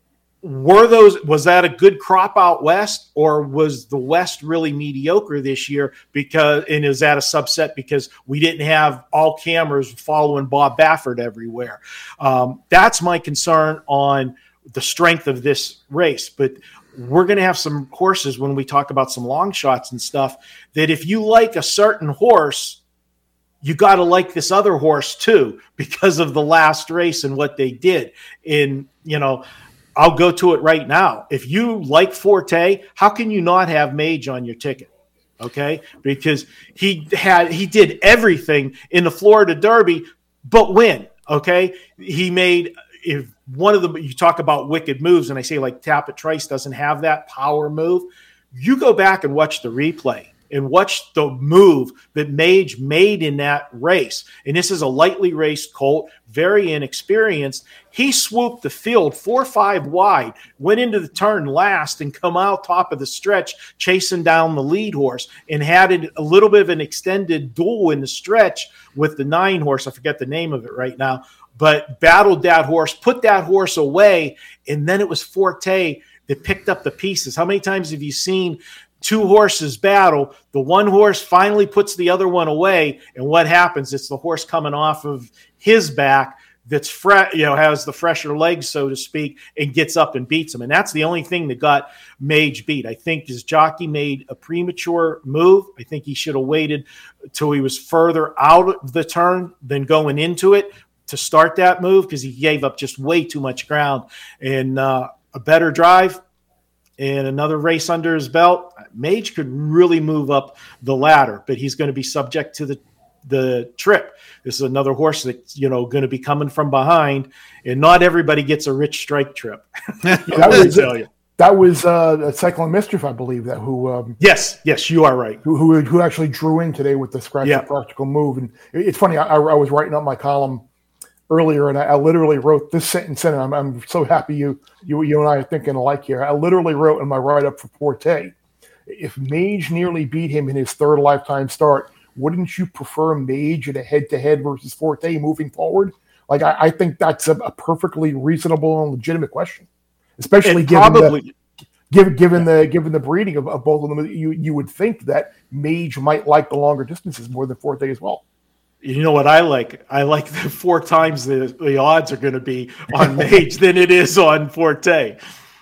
S3: were those, was that a good crop out West, or was the West really mediocre this year? Because, and is that a subset because we didn't have all cameras following Bob Baffert everywhere? Um, that's my concern on the strength of this race. But we're going to have some horses when we talk about some long shots and stuff that if you like a certain horse, you got to like this other horse too, because of the last race and what they did. And, you know, I'll go to it right now. If you like Forte, how can you not have Mage on your ticket? Okay. Because he had, he did everything in the Florida Derby, but win. Okay. He made, if one of the, you talk about wicked moves and I say like Tapit Trice doesn't have that power move. You go back and watch the replay and watch the move that Mage made in that race. And this is a lightly raced colt, very inexperienced. He swooped the field four or five wide, went into the turn last and come out top of the stretch, chasing down the lead horse, and had it a little bit of an extended duel in the stretch with the nine horse. I forget the name of it right now, but battled that horse, put that horse away. And then it was Forte that picked up the pieces. How many times have you seen two horses battle? The one horse finally puts the other one away, and what happens? It's the horse coming off of his back that's fresh, you know, has the fresher legs, so to speak, and gets up and beats him. And that's the only thing that got Mage beat. I think his jockey made a premature move. I think he should have waited till he was further out of the turn than going into it to start that move, because he gave up just way too much ground. And uh, a better drive and another race under his belt, Mage could really move up the ladder, but he's going to be subject to the the trip. This is another horse that's, you know, going to be coming from behind, and not everybody gets a Rich Strike trip.
S4: that was tell you. That was uh, Cyclone Mischief, I believe, that who. Um,
S3: yes, yes, you are right.
S4: Who who, who actually drew in today with the scratch yeah. practical move, and it's funny. I, I was writing up my column earlier, and I, I literally wrote this sentence in. And I'm, I'm so happy you you you and I are thinking alike here. I literally wrote in my write up for Forte, if Mage nearly beat him in his third lifetime start, wouldn't you prefer Mage in a head-to-head versus Forte moving forward? Like, I, I think that's a, a perfectly reasonable and legitimate question, especially given
S3: probably,
S4: the, given, given yeah. the given the breeding of, of both of them. You you would think that Mage might like the longer distances more than Forte as well.
S3: You know what I like? I like the four times the, the odds are going to be on Mage than it is on Forte.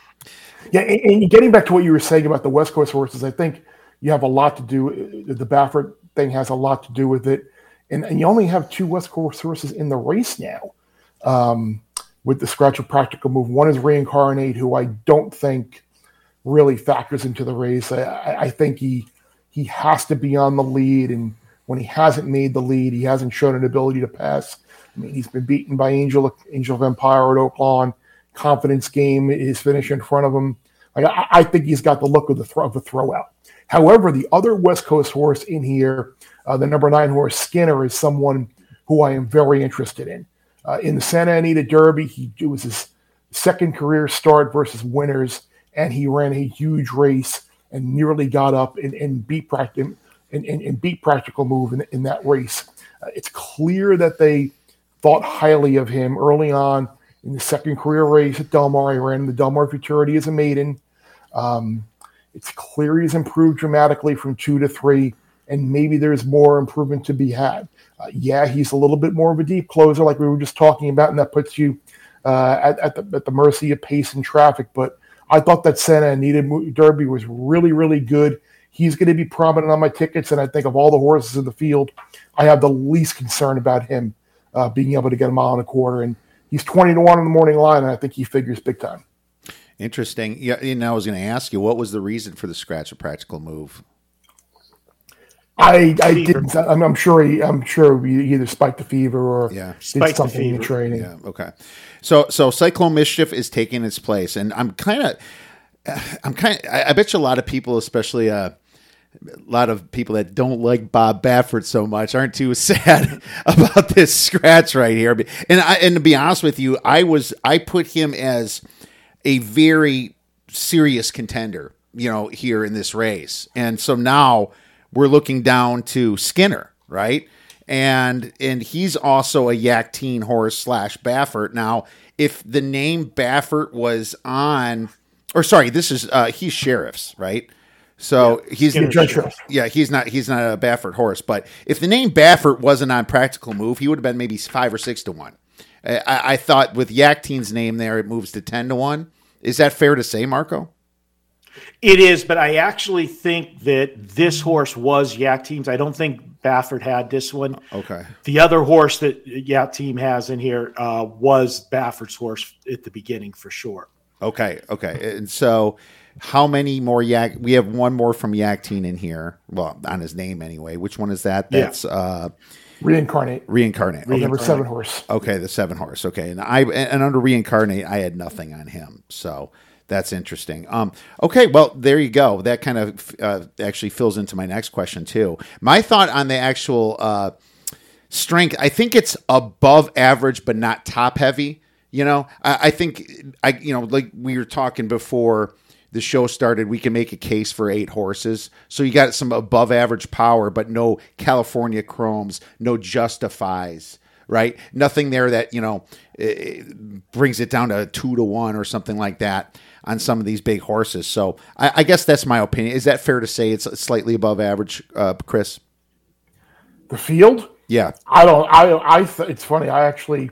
S4: Yeah, and, and getting back to what you were saying about the West Coast horses, I think you have a lot to do. The Baffert thing has a lot to do with it, and, and you only have two West Coast horses in the race now um, with the scratch of practical move. One is Reincarnate, who I don't think really factors into the race. I, I think he he has to be on the lead, and when he hasn't made the lead, he hasn't shown an ability to pass. I mean, he's been beaten by Angel Angel of Empire at Oaklawn. Confidence game, his finish in front of him. Like, I, I think he's got the look of the throw of a throw out. However, the other West Coast horse in here, uh, the number nine horse Skinner, is someone who I am very interested in. Uh, in the Santa Anita Derby, he it was his second career start versus winners, and he ran a huge race and nearly got up and, and beat practical and, and, and beat practical move in, in that race. Uh, it's clear that they thought highly of him early on. In the second career race at Del Mar, he ran in the Del Mar Futurity as a maiden. Um, it's clear he's improved dramatically from two to three, and maybe there's more improvement to be had. Uh, yeah, he's a little bit more of a deep closer, like we were just talking about, and that puts you uh, at, at, the, at the mercy of pace and traffic. But I thought that Santa Anita Derby was really, really good. He's going to be prominent on my tickets, and I think of all the horses in the field, I have the least concern about him uh, being able to get a mile and a quarter. And he's twenty to one in the morning line, and I think he figures big time.
S1: Interesting. Yeah, and I was going to ask you, what was the reason for the scratch of practical move?
S4: I I didn't. I'm, I'm sure he. I'm sure he either spiked the fever or
S1: yeah.
S4: did
S3: spiked
S4: something
S3: the
S4: in training.
S1: Yeah. Okay. So so Cyclone Mischief is taking its place, and I'm kind of, I'm kind. I, I bet you a lot of people, especially uh, a lot of people that don't like Bob Baffert so much, aren't too sad about this scratch right here. And I and to be honest with you, I was I put him as a very serious contender, you know, here in this race. And so now we're looking down to Skinner, right? And and he's also a Yakteen horse slash Baffert. Now, if the name Baffert was on, or sorry, this is uh, he's Sheriff's, right? So yeah, he's
S3: Sheriff.
S1: yeah, he's not he's not a Baffert horse. But if the name Baffert wasn't on Practical Move, he would have been maybe five or six to one. I, I thought with Yakteen's name there, it moves to ten to one. Is that fair to say, Marco?
S3: It is, but I actually think that this horse was Yakteen's. I don't think Baffert had this one.
S1: Okay.
S3: The other horse that Yakteen has in here uh, was Baffert's horse at the beginning for sure.
S1: Okay, okay. And so how many more Yak? We have one more from Yakteen in here. Well, on his name anyway. Which one is that? That's
S3: yeah.
S1: uh,
S4: Reincarnate.
S1: Reincarnate.
S4: Okay. Number seven horse.
S1: Okay, the seven horse. Okay, and I and under Reincarnate, I had nothing on him. So that's interesting. Um, okay, well, there you go. That kind of uh, actually fills into my next question, too. My thought on the actual uh, strength, I think it's above average, but not top heavy. You know, I, I think, I you know, like we were talking before the show started, we can make a case for eight horses. So you got some above average power, but no California Chromes, no Justifies. Right? Nothing there that, you know, it brings it down to two to one or something like that on some of these big horses. So I, I guess that's my opinion. Is that fair to say it's slightly above average, uh, Chris?
S4: The field?
S1: Yeah.
S4: I don't, I, I, th- it's funny. I actually,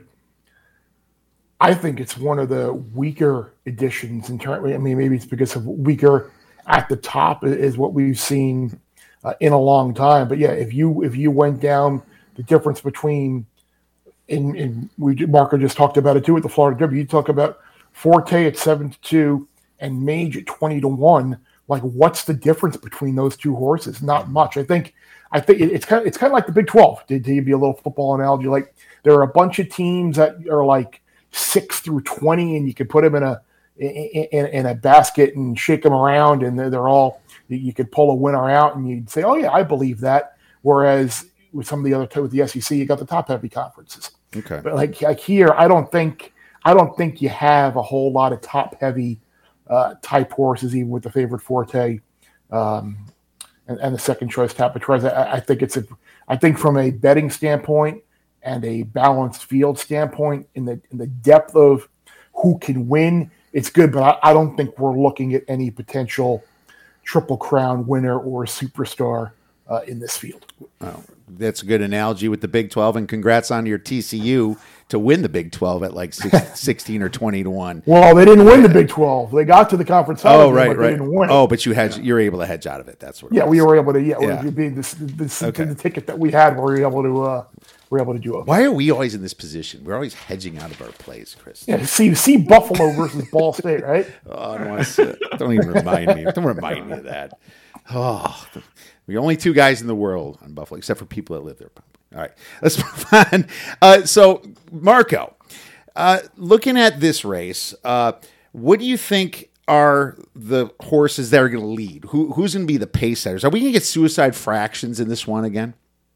S4: I think it's one of the weaker editions in terms, I mean, maybe it's because of weaker at the top is what we've seen uh, in a long time. But yeah, if you, if you went down the difference between, In, in we Marco just talked about it too at the Florida Derby. You talk about Forte at seven to two and Mage at twenty to one. Like, what's the difference between those two horses? Not much. I think. I think it, it's kind of it's kind of like the Big twelve. To, to be a little football analogy, like there are a bunch of teams that are like six through twenty, and you can put them in a in, in a basket and shake them around, and they're, they're all you could pull a winner out, and you'd say, "Oh yeah, I believe that." Whereas with some of the other with the S E C, you got the top heavy conferences.
S1: Okay.
S4: But like, like here, I don't think I don't think you have a whole lot of top heavy uh, type horses, even with the favorite Forte um, and, and the second choice Tapatrez. I, I think it's a I think from a betting standpoint and a balanced field standpoint, in the in the depth of who can win, it's good. But I, I don't think we're looking at any potential Triple Crown winner or superstar uh, in this field.
S1: Oh, that's a good analogy with the Big twelve, and congrats on your T C U to win the Big twelve at like sixteen or twenty to one.
S4: Well, they didn't win the Big twelve. They got to the conference.
S1: Oh, right,
S4: but
S1: right.
S4: They didn't win it.
S1: Oh, but you had you're able to hedge out of it. That's what.
S4: Yeah,
S1: it
S4: we were able to. Yeah,
S1: yeah.
S4: We, we, this, this,
S1: Okay.
S4: the ticket that we had, we were able to. Uh, we were able to do it.
S1: Why are we always in this position? We're always hedging out of our plays, Chris.
S4: Yeah, see, see Buffalo versus Ball State, right?
S1: Oh, I don't want to see it. Don't even remind me. Don't remind me of that. Oh. We're only two guys in the world on Buffalo, except for people that live there. All right, let's move on. Uh, so, Marco, uh, looking at this race, uh, what do you think are the horses that are going to lead? Who, who's going to be the pace setters? Are we going to get Suicide Fractions in this one again?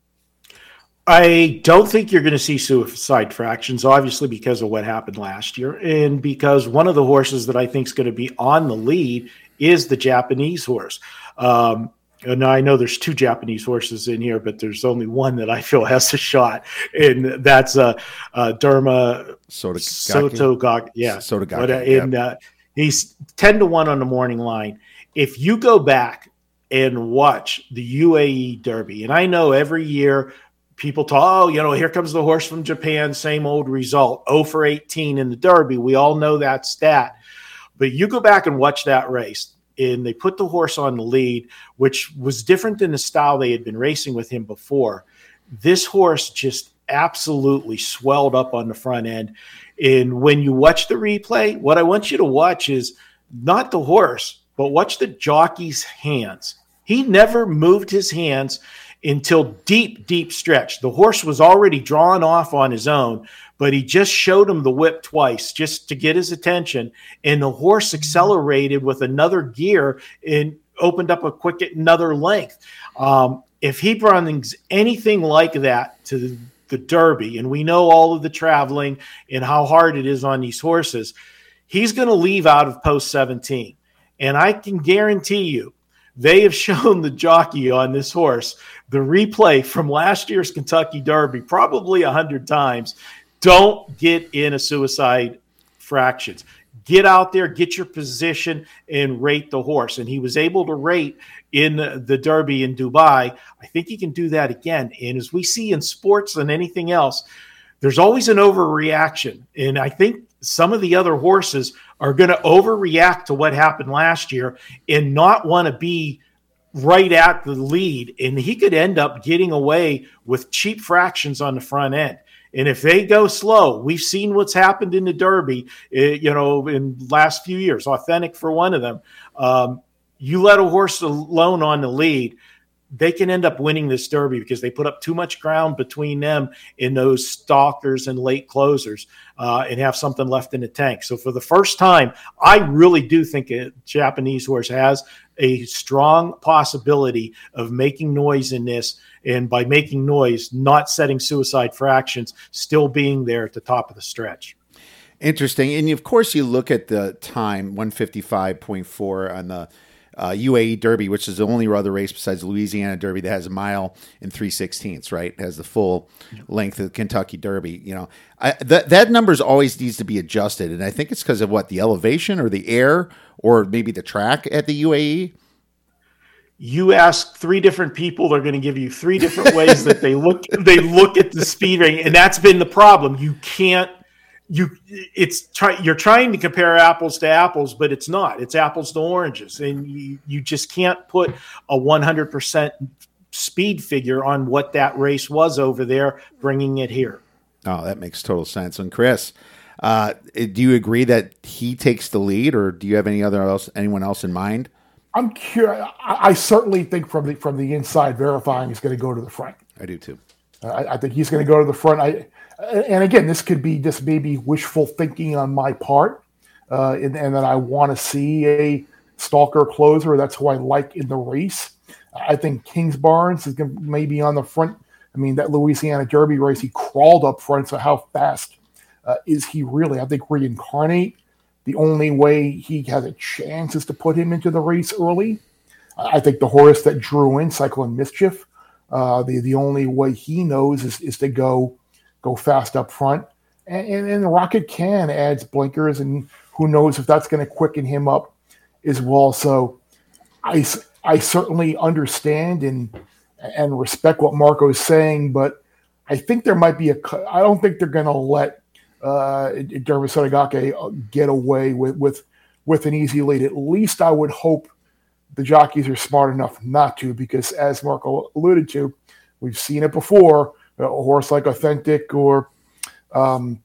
S3: I don't think you're going to see Suicide Fractions, obviously, because of what happened last year. And because one of the horses that I think is going to be on the lead is the Japanese horse. Um, And I know there's two Japanese horses in here, but there's only one that I feel has a shot, and that's uh, uh, Derma Sotogake. Yeah,
S1: Sotogake.
S3: But, uh, and uh, he's ten to one on the morning line. If you go back and watch the U A E Derby, and I know every year people talk, oh, you know, here comes the horse from Japan, same old result, oh for eighteen in the Derby. We all know that stat. But you go back and watch that race, and they put the horse on the lead, which was different than the style they had been racing with him before. This horse just absolutely swelled up on the front end. And when you watch the replay, what I want you to watch is not the horse, but watch the jockey's hands. He never moved his hands until deep, deep stretch. The horse was already drawn off on his own, but he just showed him the whip twice just to get his attention. And the horse accelerated with another gear and opened up a quick another length. Um, if he brings anything like that to the, the Derby, and we know all of the traveling and how hard it is on these horses, he's going to leave out of post seventeen. And I can guarantee you, they have shown the jockey on this horse the replay from last year's Kentucky Derby probably a hundred times. Don't get in a suicide fractions. Get out there, get your position, and rate the horse. And he was able to rate in the Derby in Dubai. I think he can do that again. And as we see in sports and anything else, there's always an overreaction. And I think some of the other horses are going to overreact to what happened last year and not want to be right at the lead. And he could end up getting away with cheap fractions on the front end. And if they go slow, we've seen what's happened in the Derby, you know, in the last few years, Authentic for one of them. Um, you let a horse alone on the lead, they can end up winning this Derby because they put up too much ground between them and those stalkers and late closers uh, and have something left in the tank. So for the first time, I really do think a Japanese horse has a strong possibility of making noise in this. And by making noise, not setting suicide fractions, still being there at the top of the stretch.
S1: Interesting. And of course, you look at the time, one fifty-five point four on the Uh, U A E Derby, which is the only other race besides the Louisiana Derby that has a mile and three sixteenths, right? It has the full length of the Kentucky Derby. You know, I, that that numbers always needs to be adjusted, and I think it's because of what, the elevation or the air or maybe the track at the U A E.
S3: You ask three different people, they're going to give you three different ways that they look. They look at the speed rating, and that's been the problem. You can't. You, it's try, you're trying to compare apples to apples, but it's not. It's apples to oranges, and you, you just can't put a one hundred percent speed figure on what that race was over there, bringing it here.
S1: Oh, that makes total sense. And Chris, uh, do you agree that he takes the lead, or do you have any other else, anyone else in mind?
S4: I'm curious. I, I certainly think from the from the inside, Verifying is going to go to the front.
S1: I do too.
S4: Uh, I, I think he's going to go to the front. I. And again, this could be just maybe wishful thinking on my part, uh, and, and that I want to see a stalker closer. That's who I like in the race. I think Kingsbarns is going to maybe on the front. I mean, that Louisiana Derby race, he crawled up front. So how fast uh, is he really? I think Reincarnate, the only way he has a chance is to put him into the race early. I think the horse that drew in, Cyclone Mischief, uh, the, the only way he knows is, is to go go fast up front. And, and, and Rocket Can adds blinkers, and who knows if that's going to quicken him up as well. So I, I certainly understand and and respect what Marco's saying, but I think there might be a – I don't think they're going to let uh, Derby Sotogake get away with, with, with an easy lead. At least I would hope the jockeys are smart enough not to, because as Marco alluded to, we've seen it before. A horse like Authentic or um,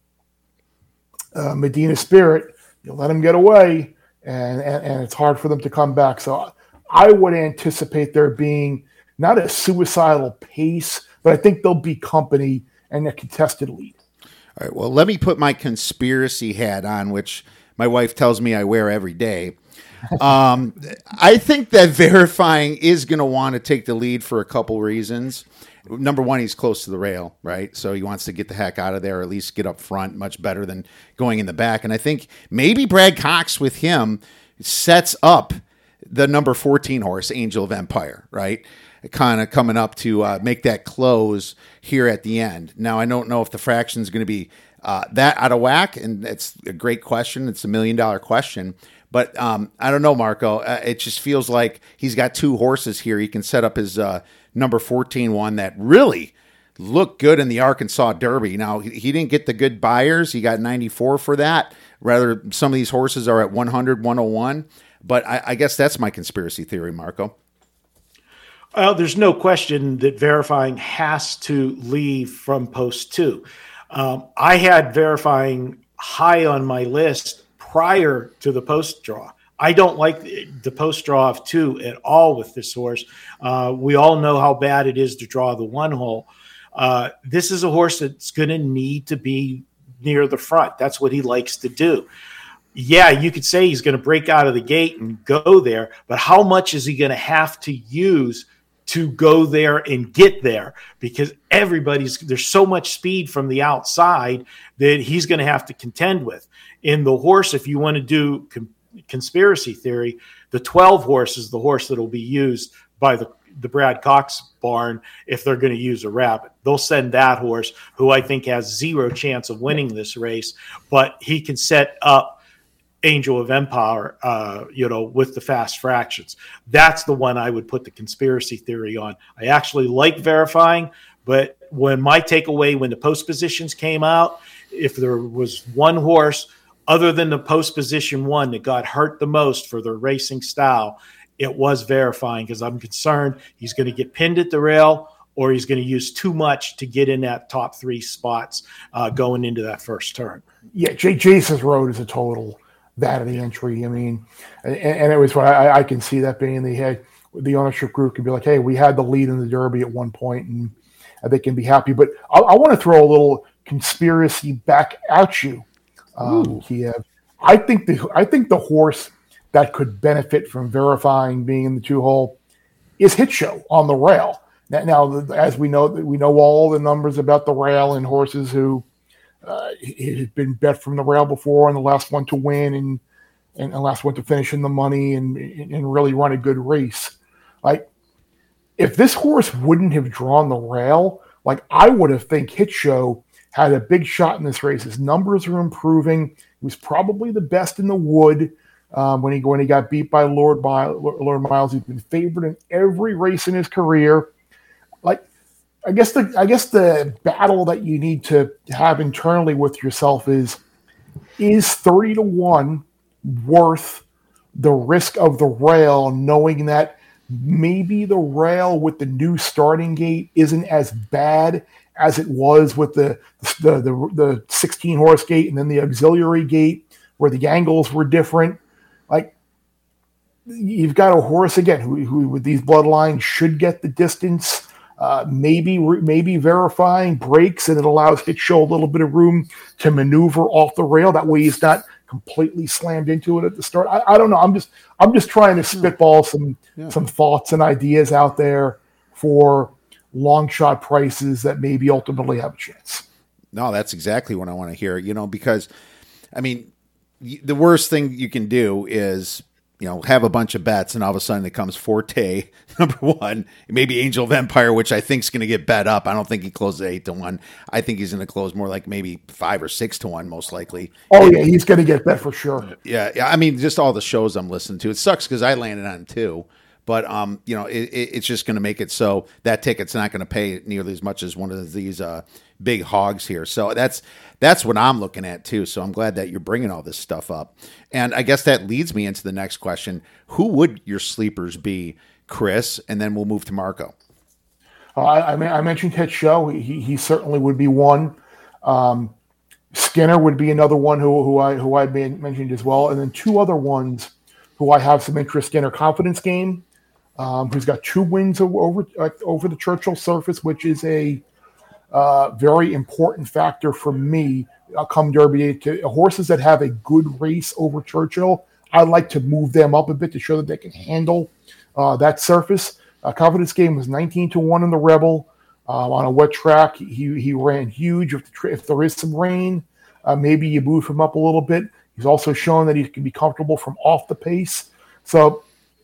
S4: uh, Medina Spirit, you let them get away, and, and, and it's hard for them to come back. So I would anticipate there being not a suicidal pace, but I think there'll be company and a contested lead.
S1: All right, well, let me put my conspiracy hat on, which my wife tells me I wear every day. Um, I think that Verifying is going to want to take the lead for a couple reasons. Number one, he's close to the rail, right? So he wants to get the heck out of there, or at least get up front, much better than going in the back. And I think maybe Brad Cox with him sets up the number fourteen horse, Angel of Empire, right? Kind of coming up to uh, make that close here at the end. Now, I don't know if the fraction is going to be uh, that out of whack, and it's a great question. It's a million dollar question. But um, I don't know, Marco. Uh, it just feels like he's got two horses here. He can set up his uh, number fourteen one that really looked good in the Arkansas Derby. Now, he, he didn't get the good buyers. He got ninety-four for that. Rather, some of these horses are at one hundred, one oh one. But I, I guess that's my conspiracy theory, Marco.
S3: Well, there's no question that Verifying has to leave from post two. Um, I had Verifying high on my list prior to the post draw. I don't like the, the post draw of two at all with this horse. Uh, we all know how bad it is to draw the one hole. Uh, this is a horse that's going to need to be near the front. That's what he likes to do. Yeah, you could say he's going to break out of the gate and go there, but how much is he going to have to use to go there and get there? Because everybody's, there's so much speed from the outside that he's going to have to contend with. In the horse, if you want to do conspiracy theory, the twelve horse is the horse that will be used by the, the Brad Cox barn if they're going to use a rabbit. They'll send that horse, who I think has zero chance of winning this race, but he can set up Angel of Empire, uh, you know, with the fast fractions. That's the one I would put the conspiracy theory on. I actually like Verifying, but when my takeaway when the post positions came out, if there was one horse other than the post position one that got hurt the most for their racing style, it was Verifying, because I'm concerned he's going to get pinned at the rail or he's going to use too much to get in that top three spots uh, going into that first turn.
S4: Yeah, J- Jason's Road is a total vanity entry. I mean, and, and it was what I, I can see that being the head. The ownership group could be like, hey, we had the lead in the Derby at one point, and they can be happy. But I, I want to throw a little conspiracy back at you, um, Kiev. I think the I think the horse that could benefit from Verifying being in the two hole is Hit Show on the rail. Now, now, as we know, we know all the numbers about the rail and horses who uh, had been bet from the rail before, and the last one to win, and and the last one to finish in the money, and and really run a good race. Like, if this horse wouldn't have drawn the rail, like I would have think Hit Show had a big shot in this race. His numbers are improving. He was probably the best in the Wood. Um, when he when he got beat by Lord Miles, Lord Miles, he's been favored in every race in his career. Like, I guess the I guess the battle that you need to have internally with yourself is: is thirty to one worth the risk of the rail, knowing that maybe the rail with the new starting gate isn't as bad as it was with the the the, the sixteen horse gate and then the auxiliary gate where the angles were different. Like, you've got a horse again who, who with these bloodlines should get the distance. Uh, maybe maybe Verifying breaks and it allows Hit Show a little bit of room to maneuver off the rail. That way he's not completely slammed into it at the start. I, I don't know. I'm just I'm just trying to spitball some yeah. some thoughts and ideas out there for long shot prices that maybe ultimately have a chance.
S1: No, that's exactly what I want to hear. You know, because I mean, the worst thing you can do is, you know, have a bunch of bets and all of a sudden it comes Forte, number one, maybe Angel of Empire, which I think is going to get bet up. I don't think he closes at eight to one. I think he's going to close more like maybe five or six to one, most likely.
S4: Oh,
S1: and,
S4: yeah, he's going to get bet for sure.
S1: Yeah, yeah. I mean, just all the shows I'm listening to. It sucks because I landed on two. But, um, you know, it, it, it's just going to make it so that ticket's not going to pay nearly as much as one of these uh, big hogs here. So that's that's what I'm looking at, too. So I'm glad that you're bringing all this stuff up. And I guess that leads me into the next question. Who would your sleepers be, Chris? And then we'll move to Marco.
S4: Uh, I, I, mean, I mentioned Hit Show. He, he certainly would be one. Um, Skinner would be another one who, who I who I mentioned as well. And then two other ones who I have some interest in are Confidence Game. Um, who's got two wins over uh, over the Churchill surface, which is a uh, very important factor for me uh, come Derby. To horses that have a good race over Churchill, I like to move them up a bit to show that they can handle uh, that surface. Uh, Confidence Game was nineteen to one in the Rebel uh, on a wet track. He he ran huge. If, the, if there is some rain, uh, maybe you move him up a little bit. He's also shown that he can be comfortable from off the pace. So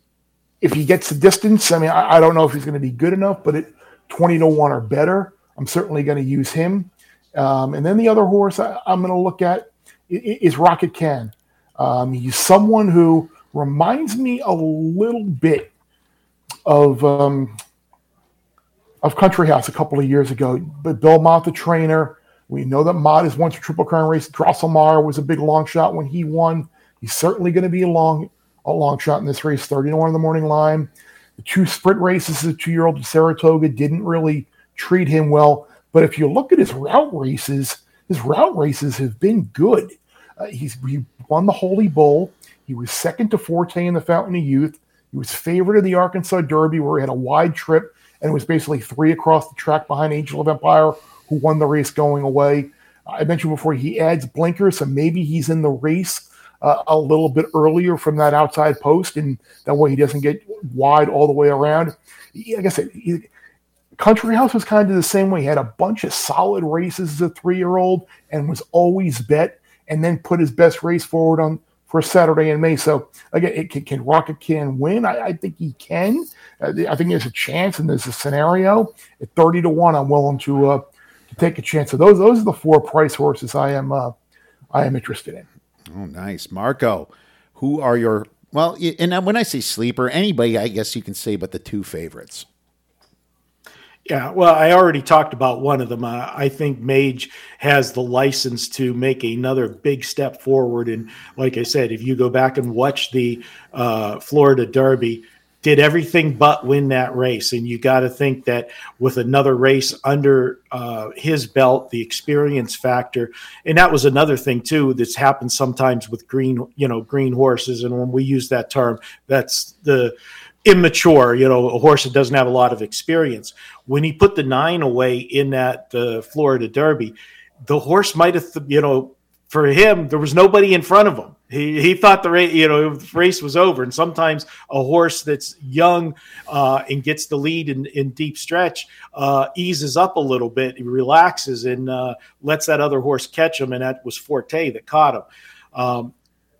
S4: if he gets the distance, I mean, I, I don't know if he's going to be good enough, but at twenty to one or better, I'm certainly going to use him. Um, and then the other horse I, I'm going to look at is Rocket Can. Um, he's someone who reminds me a little bit of um, of Country House a couple of years ago. But Bill Mott, the trainer, we know that Mott has won a Triple Crown race. Drosselmeyer was a big long shot when he won. He's certainly going to be a long a long shot in this race, thirty to one in the morning line. The two sprint races, the two-year-old in Saratoga didn't really treat him well. But if you look at his route races, his route races have been good. Uh, he's he won the Holy Bull. He was second to Forte in the Fountain of Youth. He was favored in the Arkansas Derby, where he had a wide trip and was basically three across the track behind Angel of Empire, who won the race going away. I mentioned before he adds blinkers, so maybe he's in the race Uh, a little bit earlier from that outside post, and that way he doesn't get wide all the way around. Like I said, he, Country House was kind of the same way. He had a bunch of solid races as a three-year-old and was always bet, and then put his best race forward on for Saturday in May. So again, it can, can Rocket Can win? I, I think he can. Uh, I think there's a chance and there's a scenario. At thirty to one, I'm willing to uh, to take a chance. So those those are the four price horses I am uh, I am interested in.
S1: Oh, nice, Marco. Who are your well? And when I say sleeper, anybody, I guess you can say, but the two favorites.
S3: Yeah, well, I already talked about one of them. Uh, I think Mage has the license to make another big step forward. And like I said, if you go back and watch the uh, Florida Derby, did everything but win that race. And you got to think that with another race under uh, his belt, the experience factor, and that was another thing too that's happened sometimes with green, you know, green horses. And when we use that term, that's the immature, you know, a horse that doesn't have a lot of experience. When he put the nine away in that uh, Florida Derby, the horse might have, th- you know, for him, there was nobody in front of him. He he thought the race, you know, the race was over. And sometimes a horse that's young uh, and gets the lead in, in deep stretch uh, eases up a little bit, he relaxes and uh, lets that other horse catch him. And that was Forte that caught him. Um,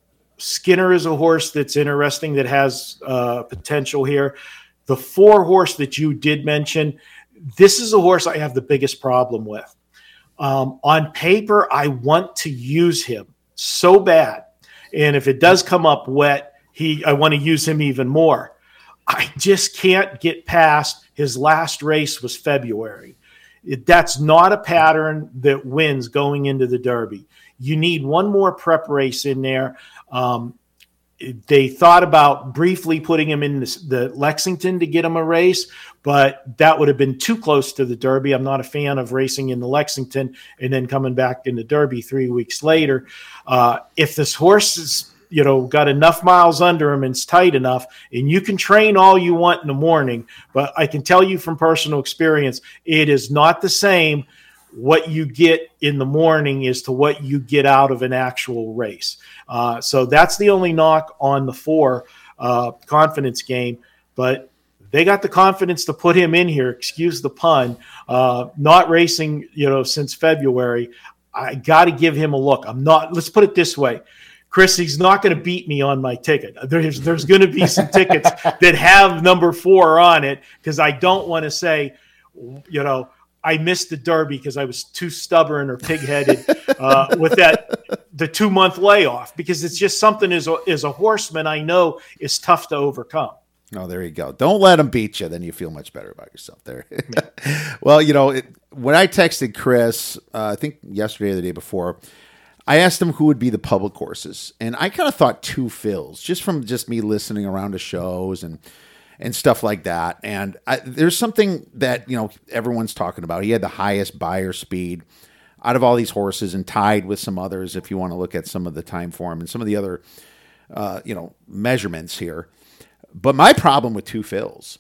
S3: Skinner is a horse that's interesting, that has uh, potential here. The four horse that you did mention, this is a horse I have the biggest problem with. Um, on paper, I want to use him so bad. And if it does come up wet, he I want to use him even more. I just can't get past his last race was February. It, that's not a pattern that wins going into the Derby. You need one more prep race in there. Um, they thought about briefly putting him in this, the Lexington to get him a race, but that would have been too close to the Derby. I'm not a fan of racing in the Lexington and then coming back in the Derby three weeks later. Uh, if this horse is, you know, got enough miles under him and it's tight enough, and you can train all you want in the morning, but I can tell you from personal experience, it is not the same what you get in the morning as to what you get out of an actual race. Uh, so that's the only knock on the four uh, confidence game, but they got the confidence to put him in here. Excuse the pun, uh, not racing, you know, since February. I got to give him a look. I'm not, let's put it this way. Chris, he's not going to beat me on my ticket. There's, there's going to be some tickets that have number four on it, because I don't want to say, you know, I missed the Derby because I was too stubborn or pig-headed uh, with that the two-month layoff, because it's just something as a, as a horseman I know is tough to overcome.
S1: Oh, there you go. Don't let him beat you. Then you feel much better about yourself there. Yeah. Well, you know, it, when I texted Chris, uh, I think yesterday or the day before, I asked him who would be the public horses. And I kind of thought Two Phils, just from just me listening around to shows and and stuff like that. And I, there's something that, you know, everyone's talking about. He had the highest buyer speed out of all these horses and tied with some others, if you want to look at some of the time for him and some of the other, uh, you know, measurements here. But my problem with Two Phils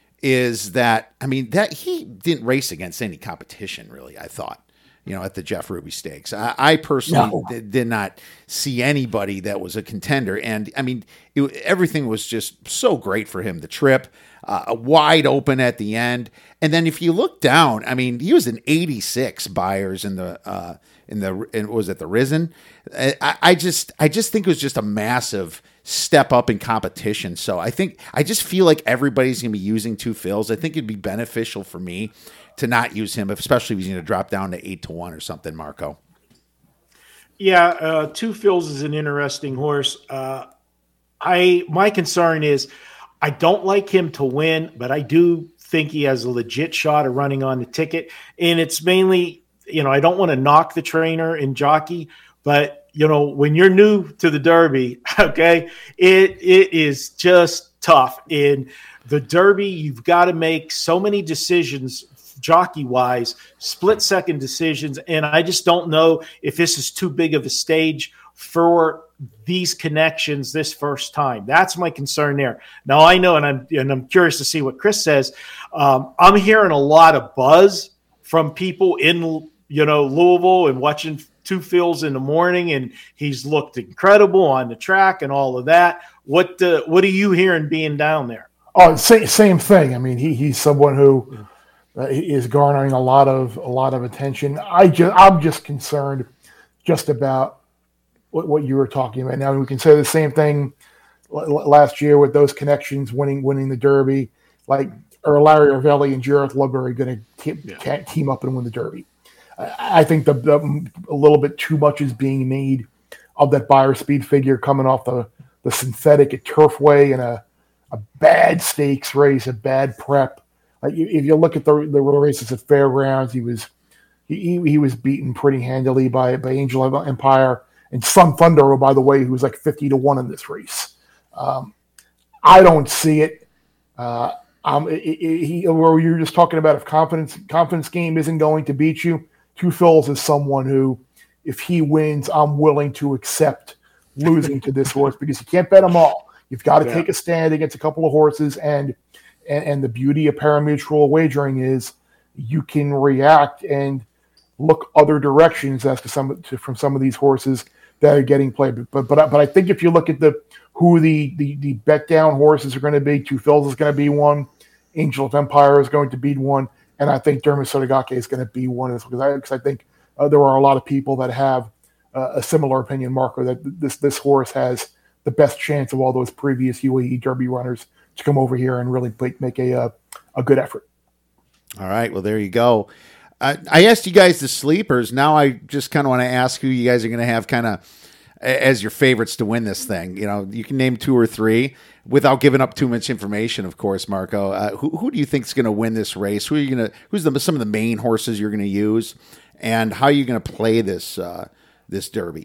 S1: is that, I mean, that he didn't race against any competition, really, I thought, you know, at the Jeff Ruby Stakes. I, I personally no. did, did not see anybody that was a contender. And, I mean, it, everything was just so great for him. The trip, uh, wide open at the end. And then if you look down, I mean, he was in eighty-six buyers in the, uh, in the, in, was it the Risen? I, I just, I just think it was just a massive step up in competition. So I think, I just feel like everybody's going to be using Two Phils. I think it'd be beneficial for me to not use him, especially if he's going to drop down to eight to one or something, Marco.
S3: Yeah, uh, Two Phils is an interesting horse. Uh, I my concern is I don't like him to win, but I do think he has a legit shot of running on the ticket. And it's mainly, you know, I don't want to knock the trainer and jockey, but, you know, when you're new to the Derby, okay, it it is just tough. In the Derby, you've got to make so many decisions jockey-wise, split-second decisions, and I just don't know if this is too big of a stage for these connections this first time. That's my concern there. Now I know, and I'm and I'm curious to see what Chris says. Um, I'm hearing a lot of buzz from people in, you know, Louisville and watching Two Phils in the morning, and he's looked incredible on the track and all of that. What uh, what are you hearing being down there?
S4: Oh, same same thing. I mean, he he's someone who uh, is garnering a lot of a lot of attention. I just I'm just concerned just about what, what you were talking about. Now we can say the same thing l- last year with those connections winning winning the Derby. Like, are Larry Ravelli and Jareth Ludbury going to yeah. team up and win the Derby? I, I think the, the a little bit too much is being made of that Beyer speed figure coming off the, the synthetic at Turfway and a, a bad stakes race, a bad prep. Like, if you look at the the races at Fairgrounds, he was he he was beaten pretty handily by by Angel Empire and Sun Thunder, oh, by the way, who was like fifty to one in this race. Um, I don't see it. Uh, um, it, it, he, where you were just talking about if confidence confidence game isn't going to beat you, Two Phils is someone who, if he wins, I'm willing to accept losing to this horse because you can't bet them all. You've got to yeah. take a stand against a couple of horses, and, and and the beauty of parimutuel wagering is you can react and look other directions as to some to, from some of these horses that are getting played. But but but I think if you look at the who the the, the bet down horses are going to be, Two Phils is going to be one, Angel of Empire is going to be one, and I think Dermot Sotogake is going to be one because I because I think uh, there are a lot of people that have uh, a similar opinion, Marco, that this this horse has the best chance of all those previous U A E Derby runners to come over here and really make a a, a good effort.
S1: All right, well there you go. I, I asked you guys the sleepers. Now I just kind of want to ask who you guys are going to have kind of as your favorites to win this thing. You know, you can name two or three without giving up too much information, of course, Marco. Uh, who, who do you think is going to win this race? Who are you going to? Who's the, some of the main horses you're going to use, and how are you going to play this uh, this Derby?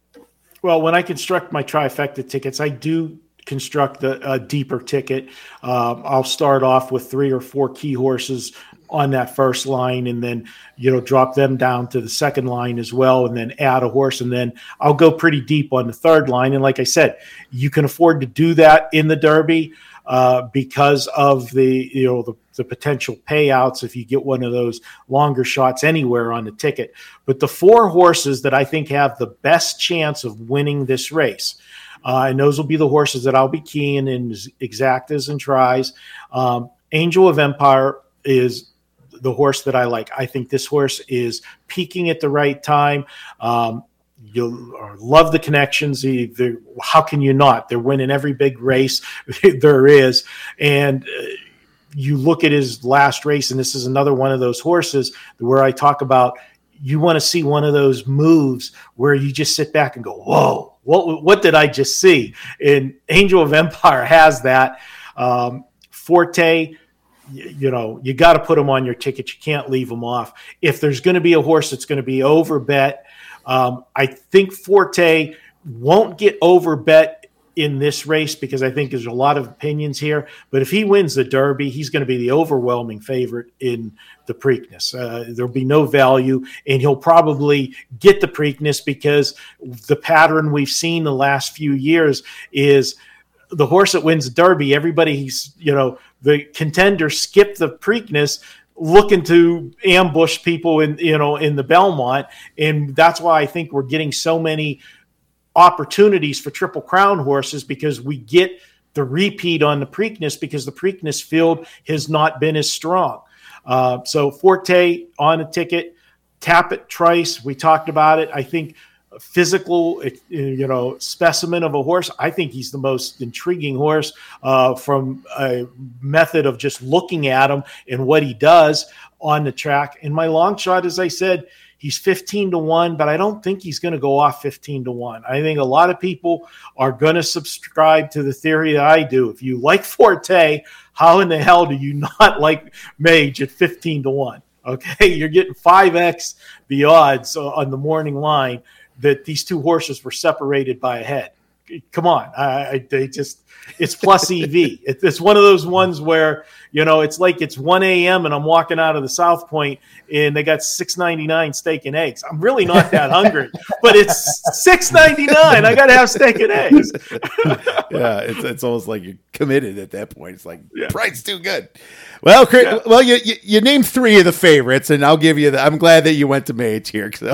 S3: Well, when I construct my trifecta tickets, I do construct a, a deeper ticket. Um, I'll start off with three or four key horses on that first line, and then, you know, drop them down to the second line as well, and then add a horse, and then I'll go pretty deep on the third line. And like I said, you can afford to do that in the Derby uh, because of the, you know, the, the potential payouts if you get one of those longer shots anywhere on the ticket. But the four horses that I think have the best chance of winning this race, uh, and those will be the horses that I'll be keying in exactas and tries. Um, Angel of Empire is the horse that I like. I think this horse is peaking at the right time. Um, you'll love the connections. They're, how can you not? They're winning every big race there is. And uh, you look at his last race, and this is another one of those horses where I talk about you want to see one of those moves where you just sit back and go, whoa, what, what did I just see? And Angel of Empire has that. Um, Forte, you know, you got to put them on your ticket. You can't leave them off. If there's going to be a horse that's going to be over bet, um, I think Forte won't get over bet in this race because I think there's a lot of opinions here. But if he wins the Derby, he's going to be the overwhelming favorite in the Preakness. Uh, there'll be no value, and he'll probably get the Preakness because the pattern we've seen the last few years is the horse that wins the Derby, everybody's, you know, the contenders skip the Preakness looking to ambush people in, you know, in the Belmont. And that's why I think we're getting so many opportunities for Triple Crown horses, because we get the repeat on the Preakness because the Preakness field has not been as strong. Uh, so Forte on a ticket, Tapit Trice, we talked about it. I think physical, you know, specimen of a horse. I think he's the most intriguing horse uh, from a method of just looking at him and what he does on the track. And my long shot, as I said, he's fifteen to one, but I don't think he's going to go off fifteen to one. I think a lot of people are going to subscribe to the theory that I do. If you like Forte, how in the hell do you not like Mage at fifteen to one? Okay, you're getting five X the odds on the morning line that these two horses were separated by a head. Come on. I, I they just, it's plus E V. It, it's one of those ones where, you know, it's like it's one a.m. and I'm walking out of the South Point and they got six ninety-nine steak and eggs. I'm really not that hungry, but it's six ninety-nine. I got to have steak and eggs.
S1: Yeah, it's it's almost like you're committed at that point. It's like, yeah, price too good. Well, Chris, yeah. well, you, you you named three of the favorites, and I'll give you the. I'm glad that you went to Mage here. So,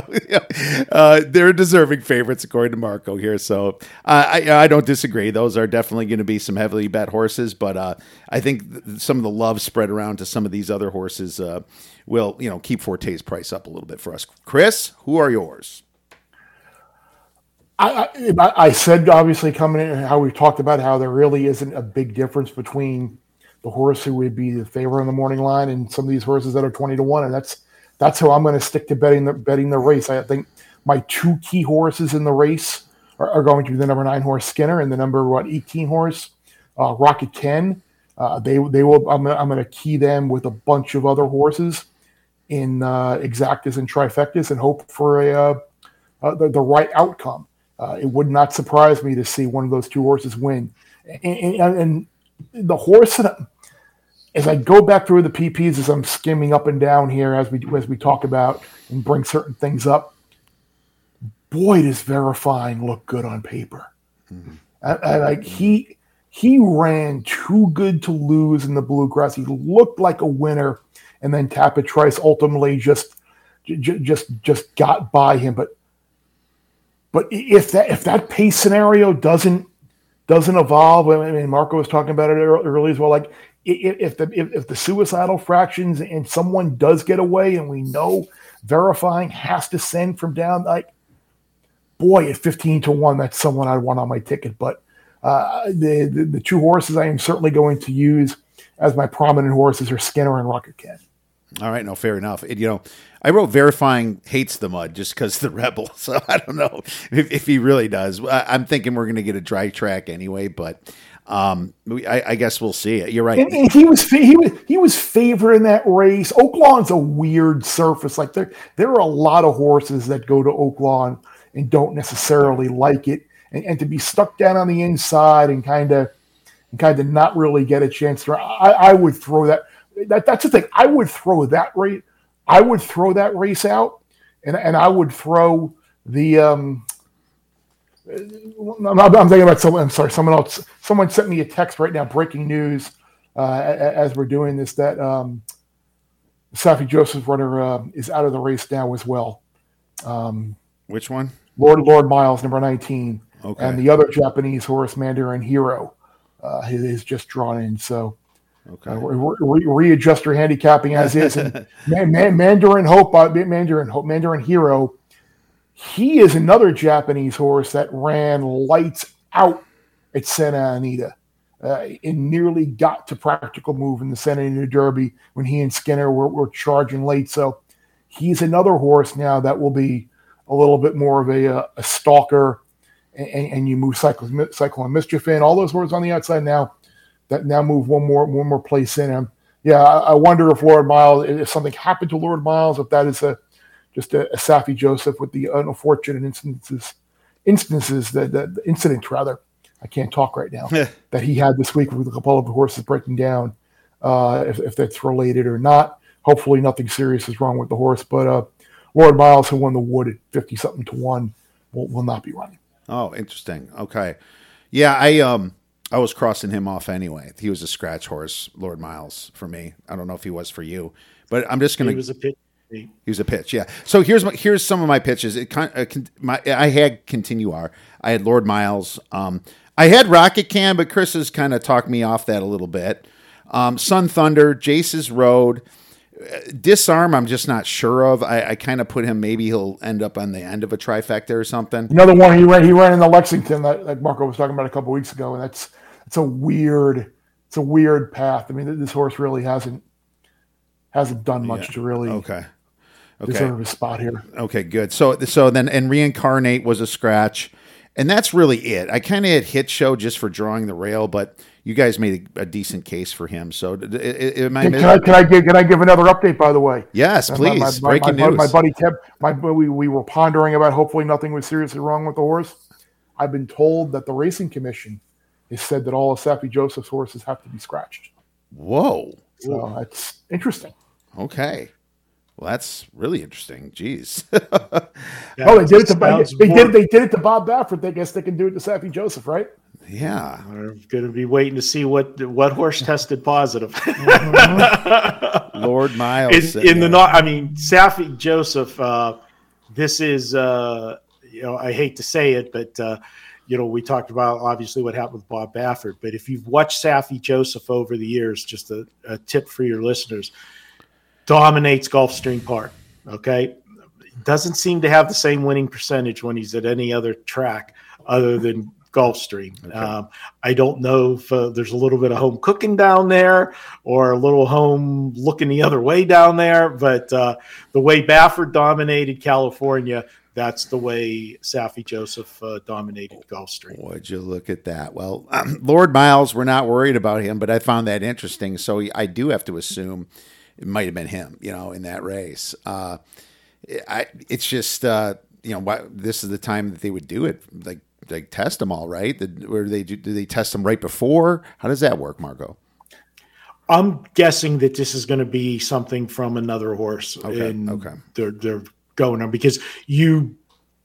S1: uh, they're deserving favorites according to Marco here. So uh, I I don't disagree. Those are definitely going to be some heavily bet horses, but uh, I think th- some of the love spread around to some of these other horses uh, will, you know, keep Forte's price up a little bit for us. Chris, who are yours?
S4: I, I, I said obviously coming in how we talked about how there really isn't a big difference between the horse who would be the favorite on the morning line and some of these horses that are twenty to one, and that's that's how I'm going to stick to betting the betting the race. I think my two key horses in the race are, are going to be the number nine horse Skinner and the number what eighteen horse uh, Rocket Ken. Uh, they they will. I'm gonna, I'm going to key them with a bunch of other horses in uh, exactas and trifectas and hope for a uh, uh, the, the right outcome. Uh, it would not surprise me to see one of those two horses win. And, and, and the horse, as I go back through the P Ps, as I'm skimming up and down here as we as we talk about and bring certain things up, boy, does Verifying look good on paper. Mm-hmm. And, and like he he ran too good to lose in the Bluegrass. He looked like a winner, and then Tapit Trice ultimately just j- just just got by him. But But if that if that pace scenario doesn't doesn't evolve, I mean, Marco was talking about it early as well. Like if the if, if the suicidal fractions and someone does get away, and we know Verifying has to send from down, like boy, at fifteen to one, that's someone I'd want on my ticket. But uh, the, the the two horses I am certainly going to use as my prominent horses are Skinner and Rocket Ken.
S1: All right, no, fair enough. It, you know, I wrote Verifying hates the mud just because the Rebel. So I don't know if, if he really does. I, I'm thinking we're going to get a dry track anyway, but um, we, I, I guess we'll see. You're right.
S4: And, and he was he was he was favored in that race. Oaklawn's a weird surface. Like there there are a lot of horses that go to Oaklawn and don't necessarily like it, and, and to be stuck down on the inside and kind of and kind of not really get a chance to. I, I would throw that. That that's the thing. I would throw that race. I would throw that race out, and and I would throw the. Um, I'm, I'm thinking about someone. I'm sorry. Someone else. Someone sent me a text right now. Breaking news. Uh, as we're doing this, that um, Safi Joseph runner uh, is out of the race now as well. Um,
S1: Which one?
S4: Lord Lord Miles, number nineteen,
S1: okay.
S4: And the other Japanese horse, Mandarin Hero, uh, is just drawn in. So.
S1: Okay.
S4: Uh, re- re- readjust your handicapping as is. And Man- Man- Mandarin Hope, uh, Mandarin Hope, Mandarin Hero. He is another Japanese horse that ran lights out at Santa Anita uh, and nearly got to practical move in the Santa Anita Derby when he and Skinner were, were charging late. So he's another horse now that will be a little bit more of a, a, a stalker, and, and you move Cycle, Cycle and Mischief in. All those horses on the outside now. That now move one more one more place in him. Yeah, I, I wonder if Lord Miles, if something happened to Lord Miles, if that is a just a, a Safi Joseph with the unfortunate instances instances that the incident rather. I can't talk right now that he had this week with a couple of the horses breaking down. Uh, if, if that's related or not, hopefully nothing serious is wrong with the horse. But uh, Lord Miles, who won the Wood at fifty something to one, will will not be running.
S1: Oh, interesting. Okay, yeah, I um. I was crossing him off anyway. He was a scratch horse, Lord Miles, for me. I don't know if he was for you, but I'm just going to.
S3: He was a pitch.
S1: He was a pitch, yeah. So here's my, here's some of my pitches. It kind uh, my I had Continuar. I had Lord Miles. Um, I had Rocket Can, but Chris has kind of talked me off that a little bit. Um, Sun Thunder, Jace's Road, uh, Disarm. I'm just not sure of. I, I kind of put him. Maybe he'll end up on the end of a trifecta or something.
S4: Another one he ran. He ran in the Lexington that like Marco was talking about a couple weeks ago, and that's. It's a weird, it's a weird path. I mean, this horse really hasn't hasn't done much
S1: yeah.
S4: to really
S1: okay. Okay.
S4: deserve a spot here.
S1: Okay, good. So, so then, and Reincarnate was a scratch, and that's really it. I kind of had Hit Show just for drawing the rail, but you guys made a, a decent case for him. So, it, it, it,
S4: can, can, I, can I give can I give another update? By the way,
S1: yes, please.
S4: My, my,
S1: Breaking
S4: my,
S1: news.
S4: My buddy Kev, my we we were pondering about hopefully nothing was seriously wrong with the horse. I've been told that the Racing Commission has said that all of Safi Joseph's horses have to be scratched.
S1: Whoa.
S4: So that's interesting.
S1: Okay. Well, that's really interesting. Jeez.
S3: Yeah,
S4: oh, they did it to they, they
S3: more...
S4: did they did it to Bob Baffert. I guess they can do it to Safi Joseph, right?
S1: Yeah.
S3: We're going to be waiting to see what what horse tested positive.
S1: Mm-hmm. Lord Miles.
S3: In, in the not, I mean, Safi Joseph. Uh, this is, uh, you know, I hate to say it, but. Uh, You know, we talked about obviously what happened with Bob Baffert, but if you've watched Safi Joseph over the years, just a, a tip for your listeners, dominates Gulfstream Park. Okay. doesn't seem to have the same winning percentage when he's at any other track other than Gulfstream. Okay. Um, I don't know if uh, there's a little bit of home cooking down there or a little home looking the other way down there, but uh, the way Baffert dominated California, that's the way Saffie Joseph uh, dominated Gulfstream.
S1: Would you look at that? Well, um, Lord Miles, we're not worried about him, but I found that interesting. So I do have to assume it might have been him, you know, in that race. Uh, I, it's just, uh, you know, why, this is the time that they would do it. Like, like test them all, right? The, or do they do, do they test them right before? How does that work, Margot?
S3: I'm guessing that this is going to be something from another horse.
S1: Okay.
S3: And
S1: okay.
S3: They're, they're going on because you,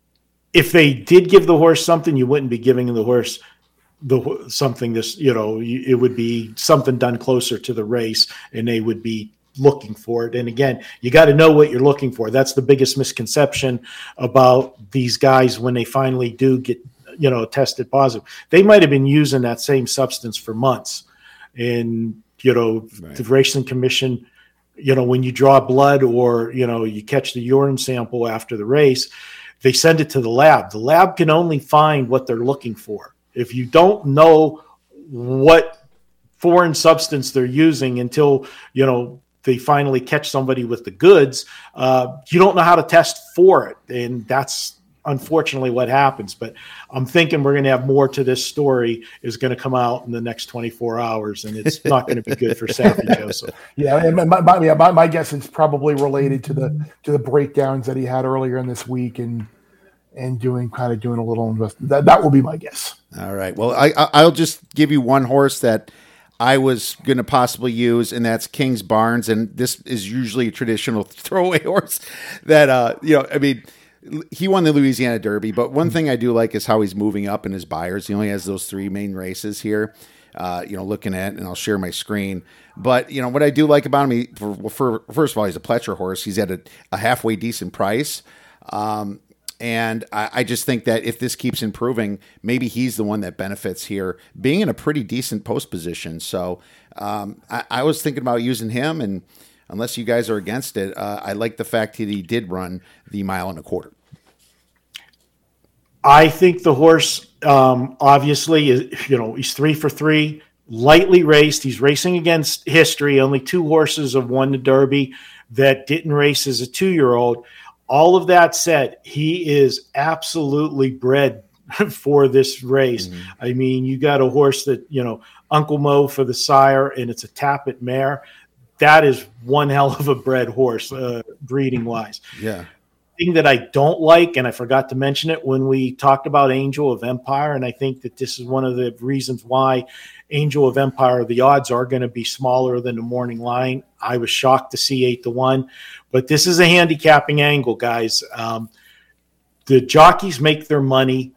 S3: if they did give the horse something, you wouldn't be giving the horse the something this, you know, it would be something done closer to the race and they would be looking for it. And again, you got to know what you're looking for. That's the biggest misconception about these guys when they finally do get, you know, tested positive. They might have been using that same substance for months. And, you know, right. the Racing Commission, you know, when you draw blood or, you know, you catch the urine sample after the race, they send it to the lab. The lab can only find what they're looking for. If you don't know what foreign substance they're using until, you know, they finally catch somebody with the goods, uh, you don't know how to test for it. And that's unfortunately what happens. But I'm thinking we're going to have more to this story is going to come out in the next twenty-four hours, and it's not going to be good for Saffie Joseph.
S4: Yeah, and my, my, yeah, my, my guess is probably related to the to the breakdowns that he had earlier in this week and and doing kind of doing a little invest. That that will be my guess.
S1: All right. Well, I I'll just give you one horse that I was going to possibly use, and that's King's Barnes. And this is usually a traditional throwaway horse that, uh, you know, I mean, he won the Louisiana Derby, but one thing I do like is how he's moving up in his buyers. He only has those three main races here, uh, you know, looking at, and I'll share my screen. But, you know, what I do like about him, he, for, for, first of all, he's a Pletcher horse. He's at a, a halfway decent price. Um, And I, I just think that if this keeps improving, maybe he's the one that benefits here, being in a pretty decent post position. So um, I, I was thinking about using him, and unless you guys are against it, uh, I like the fact that he did run the mile and a quarter.
S3: I think the horse, um, obviously, is, you know, he's three for three, lightly raced. He's racing against history. Only two horses have won the Derby that didn't race as a two-year-old. All of that said, he is absolutely bred for this race. Mm-hmm. I mean, you got a horse that, you know, Uncle Mo for the sire, and it's a Tappet mare. That is one hell of a bred horse, uh, breeding-wise.
S1: Yeah.
S3: Thing that I don't like, and I forgot to mention it when we talked about Angel of Empire, and I think that this is one of the reasons why Angel of Empire, the odds are going to be smaller than the morning line. I was shocked to see eight to one, but this is a handicapping angle, guys. Um, the jockeys make their money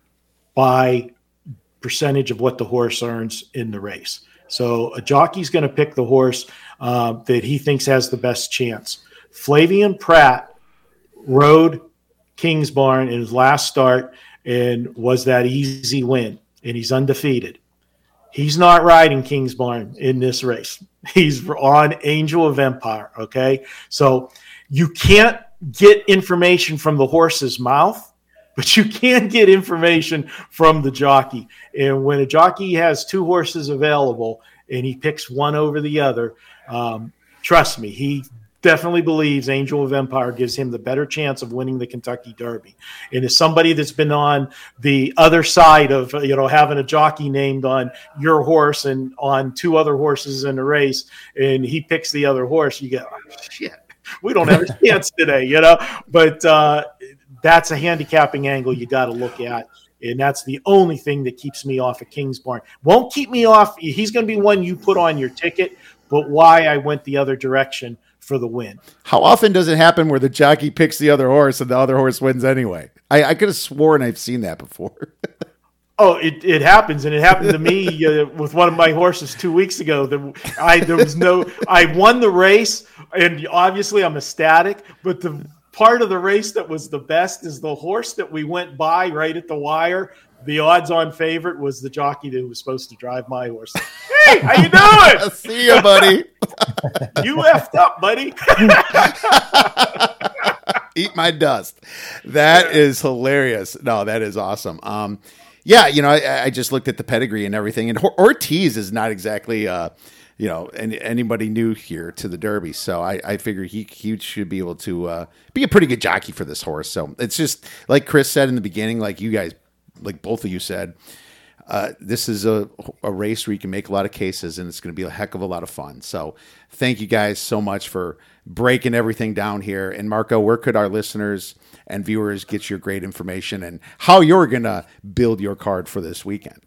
S3: by percentage of what the horse earns in the race. So a jockey's going to pick the horse uh, that he thinks has the best chance. Flavian Pratt rode Kingsbarn in his last start and was that easy win, and he's undefeated. He's not riding Kingsbarn in this race. He's on Angel of Empire, okay? So you can't get information from the horse's mouth, but you can get information from the jockey. And when a jockey has two horses available and he picks one over the other, um, trust me, he definitely believes Angel of Empire gives him the better chance of winning the Kentucky Derby. And as somebody that's been on the other side of, you know, having a jockey named on your horse and on two other horses in the race, and he picks the other horse, you go, oh, shit, we don't have a chance today, you know? But uh, that's a handicapping angle you got to look at. And that's the only thing that keeps me off of Kingsbarn. Won't keep me off. He's going to be one you put on your ticket, but why I went the other direction for the win.
S1: How often does it happen where the jockey picks the other horse and the other horse wins anyway? I, I could have sworn I've seen that before.
S3: Oh, it, it happens, and it happened to me uh, with one of my horses two weeks ago. That I there was no, I won the race, and obviously I'm ecstatic. But the part of the race that was the best is the horse that we went by right at the wire. The odds-on favorite was the jockey that was supposed to drive my horse. Hey, how you doing?
S1: See you, buddy.
S3: You effed up, buddy.
S1: Eat my dust. That is hilarious. No, that is awesome. Um, yeah, you know, I, I just looked at the pedigree and everything, and Ortiz is not exactly, uh, you know, any, anybody new here to the Derby. So I, I figure he he should be able to uh, be a pretty good jockey for this horse. So it's just like Chris said in the beginning, like you guys, like both of you said, uh, this is a, a race where you can make a lot of cases, and it's going to be a heck of a lot of fun. So thank you guys so much for breaking everything down here. And Marco, where could our listeners and viewers get your great information and how you're going to build your card for this weekend?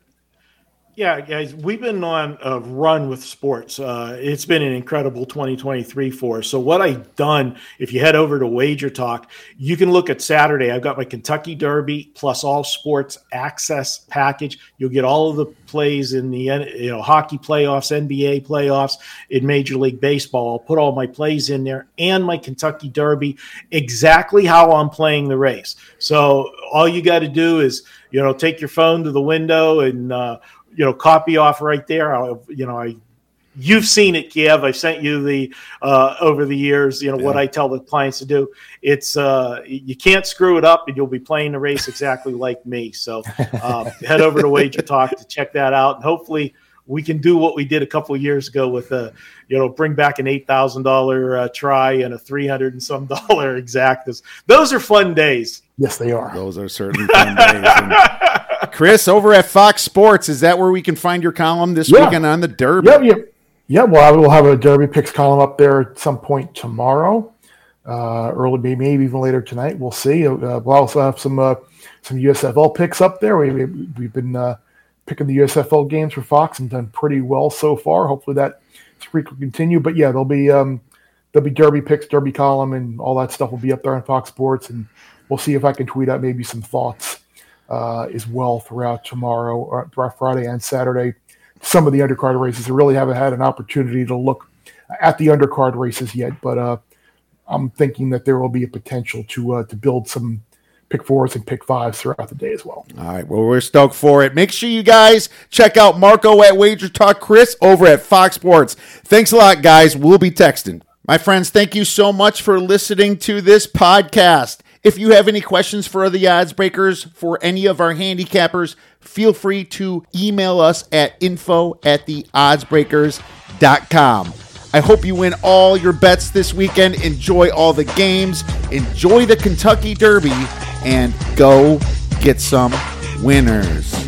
S3: Yeah, guys, we've been on a run with sports. Uh, it's been an incredible twenty twenty-three for us. So what I've done, if you head over to Wager Talk, you can look at Saturday. I've got my Kentucky Derby plus all sports access package. You'll get all of the plays in the you know hockey playoffs, N B A playoffs, in Major League Baseball. I'll put all my plays in there and my Kentucky Derby, exactly how I'm playing the race. So all you got to do is, you know, take your phone to the window and, uh, you know, copy off right there. I'll, you know, I, you've seen it, Kiev. I've sent you the, uh, over the years, you know, yeah. what I tell the clients to do. It's, uh, you can't screw it up and you'll be playing the race exactly like me. So, um, head over to Wager Talk to check that out. And hopefully we can do what we did a couple of years ago with, uh, you know, bring back an eight thousand dollars uh, try and a three hundred and some dollar exactas. Those are fun days.
S4: Yes, they are.
S1: Those are certainly fun days. And Chris, over at Fox Sports, is that where we can find your column this yeah. weekend on the Derby?
S4: Yeah, yeah. Yeah, well, I will have a Derby picks column up there at some point tomorrow, uh, early, maybe even later tonight. We'll see. Uh, we'll also have some uh, some U S F L picks up there. We, we've been uh, picking the U S F L games for Fox and done pretty well so far. Hopefully that streak will continue. But, yeah, there'll be, um, there'll be Derby picks, Derby column, and all that stuff will be up there on Fox Sports. And we'll see if I can tweet out maybe some thoughts uh, as well throughout tomorrow, or throughout Friday and Saturday. Some of the undercard races. I really haven't had an opportunity to look at the undercard races yet, but uh, I'm thinking that there will be a potential to uh, to build some pick fours and pick fives throughout the day as well.
S1: All right, well, we're stoked for it. Make sure you guys check out Marco at Wager Talk, Chris over at Fox Sports. Thanks a lot, guys. We'll be texting. My friends, thank you so much for listening to this podcast. If you have any questions for the odds breakers, for any of our handicappers, feel free to email us at info at the odds breakers dot com. I hope you win all your bets this weekend. Enjoy all the games. Enjoy the Kentucky Derby. And go get some winners.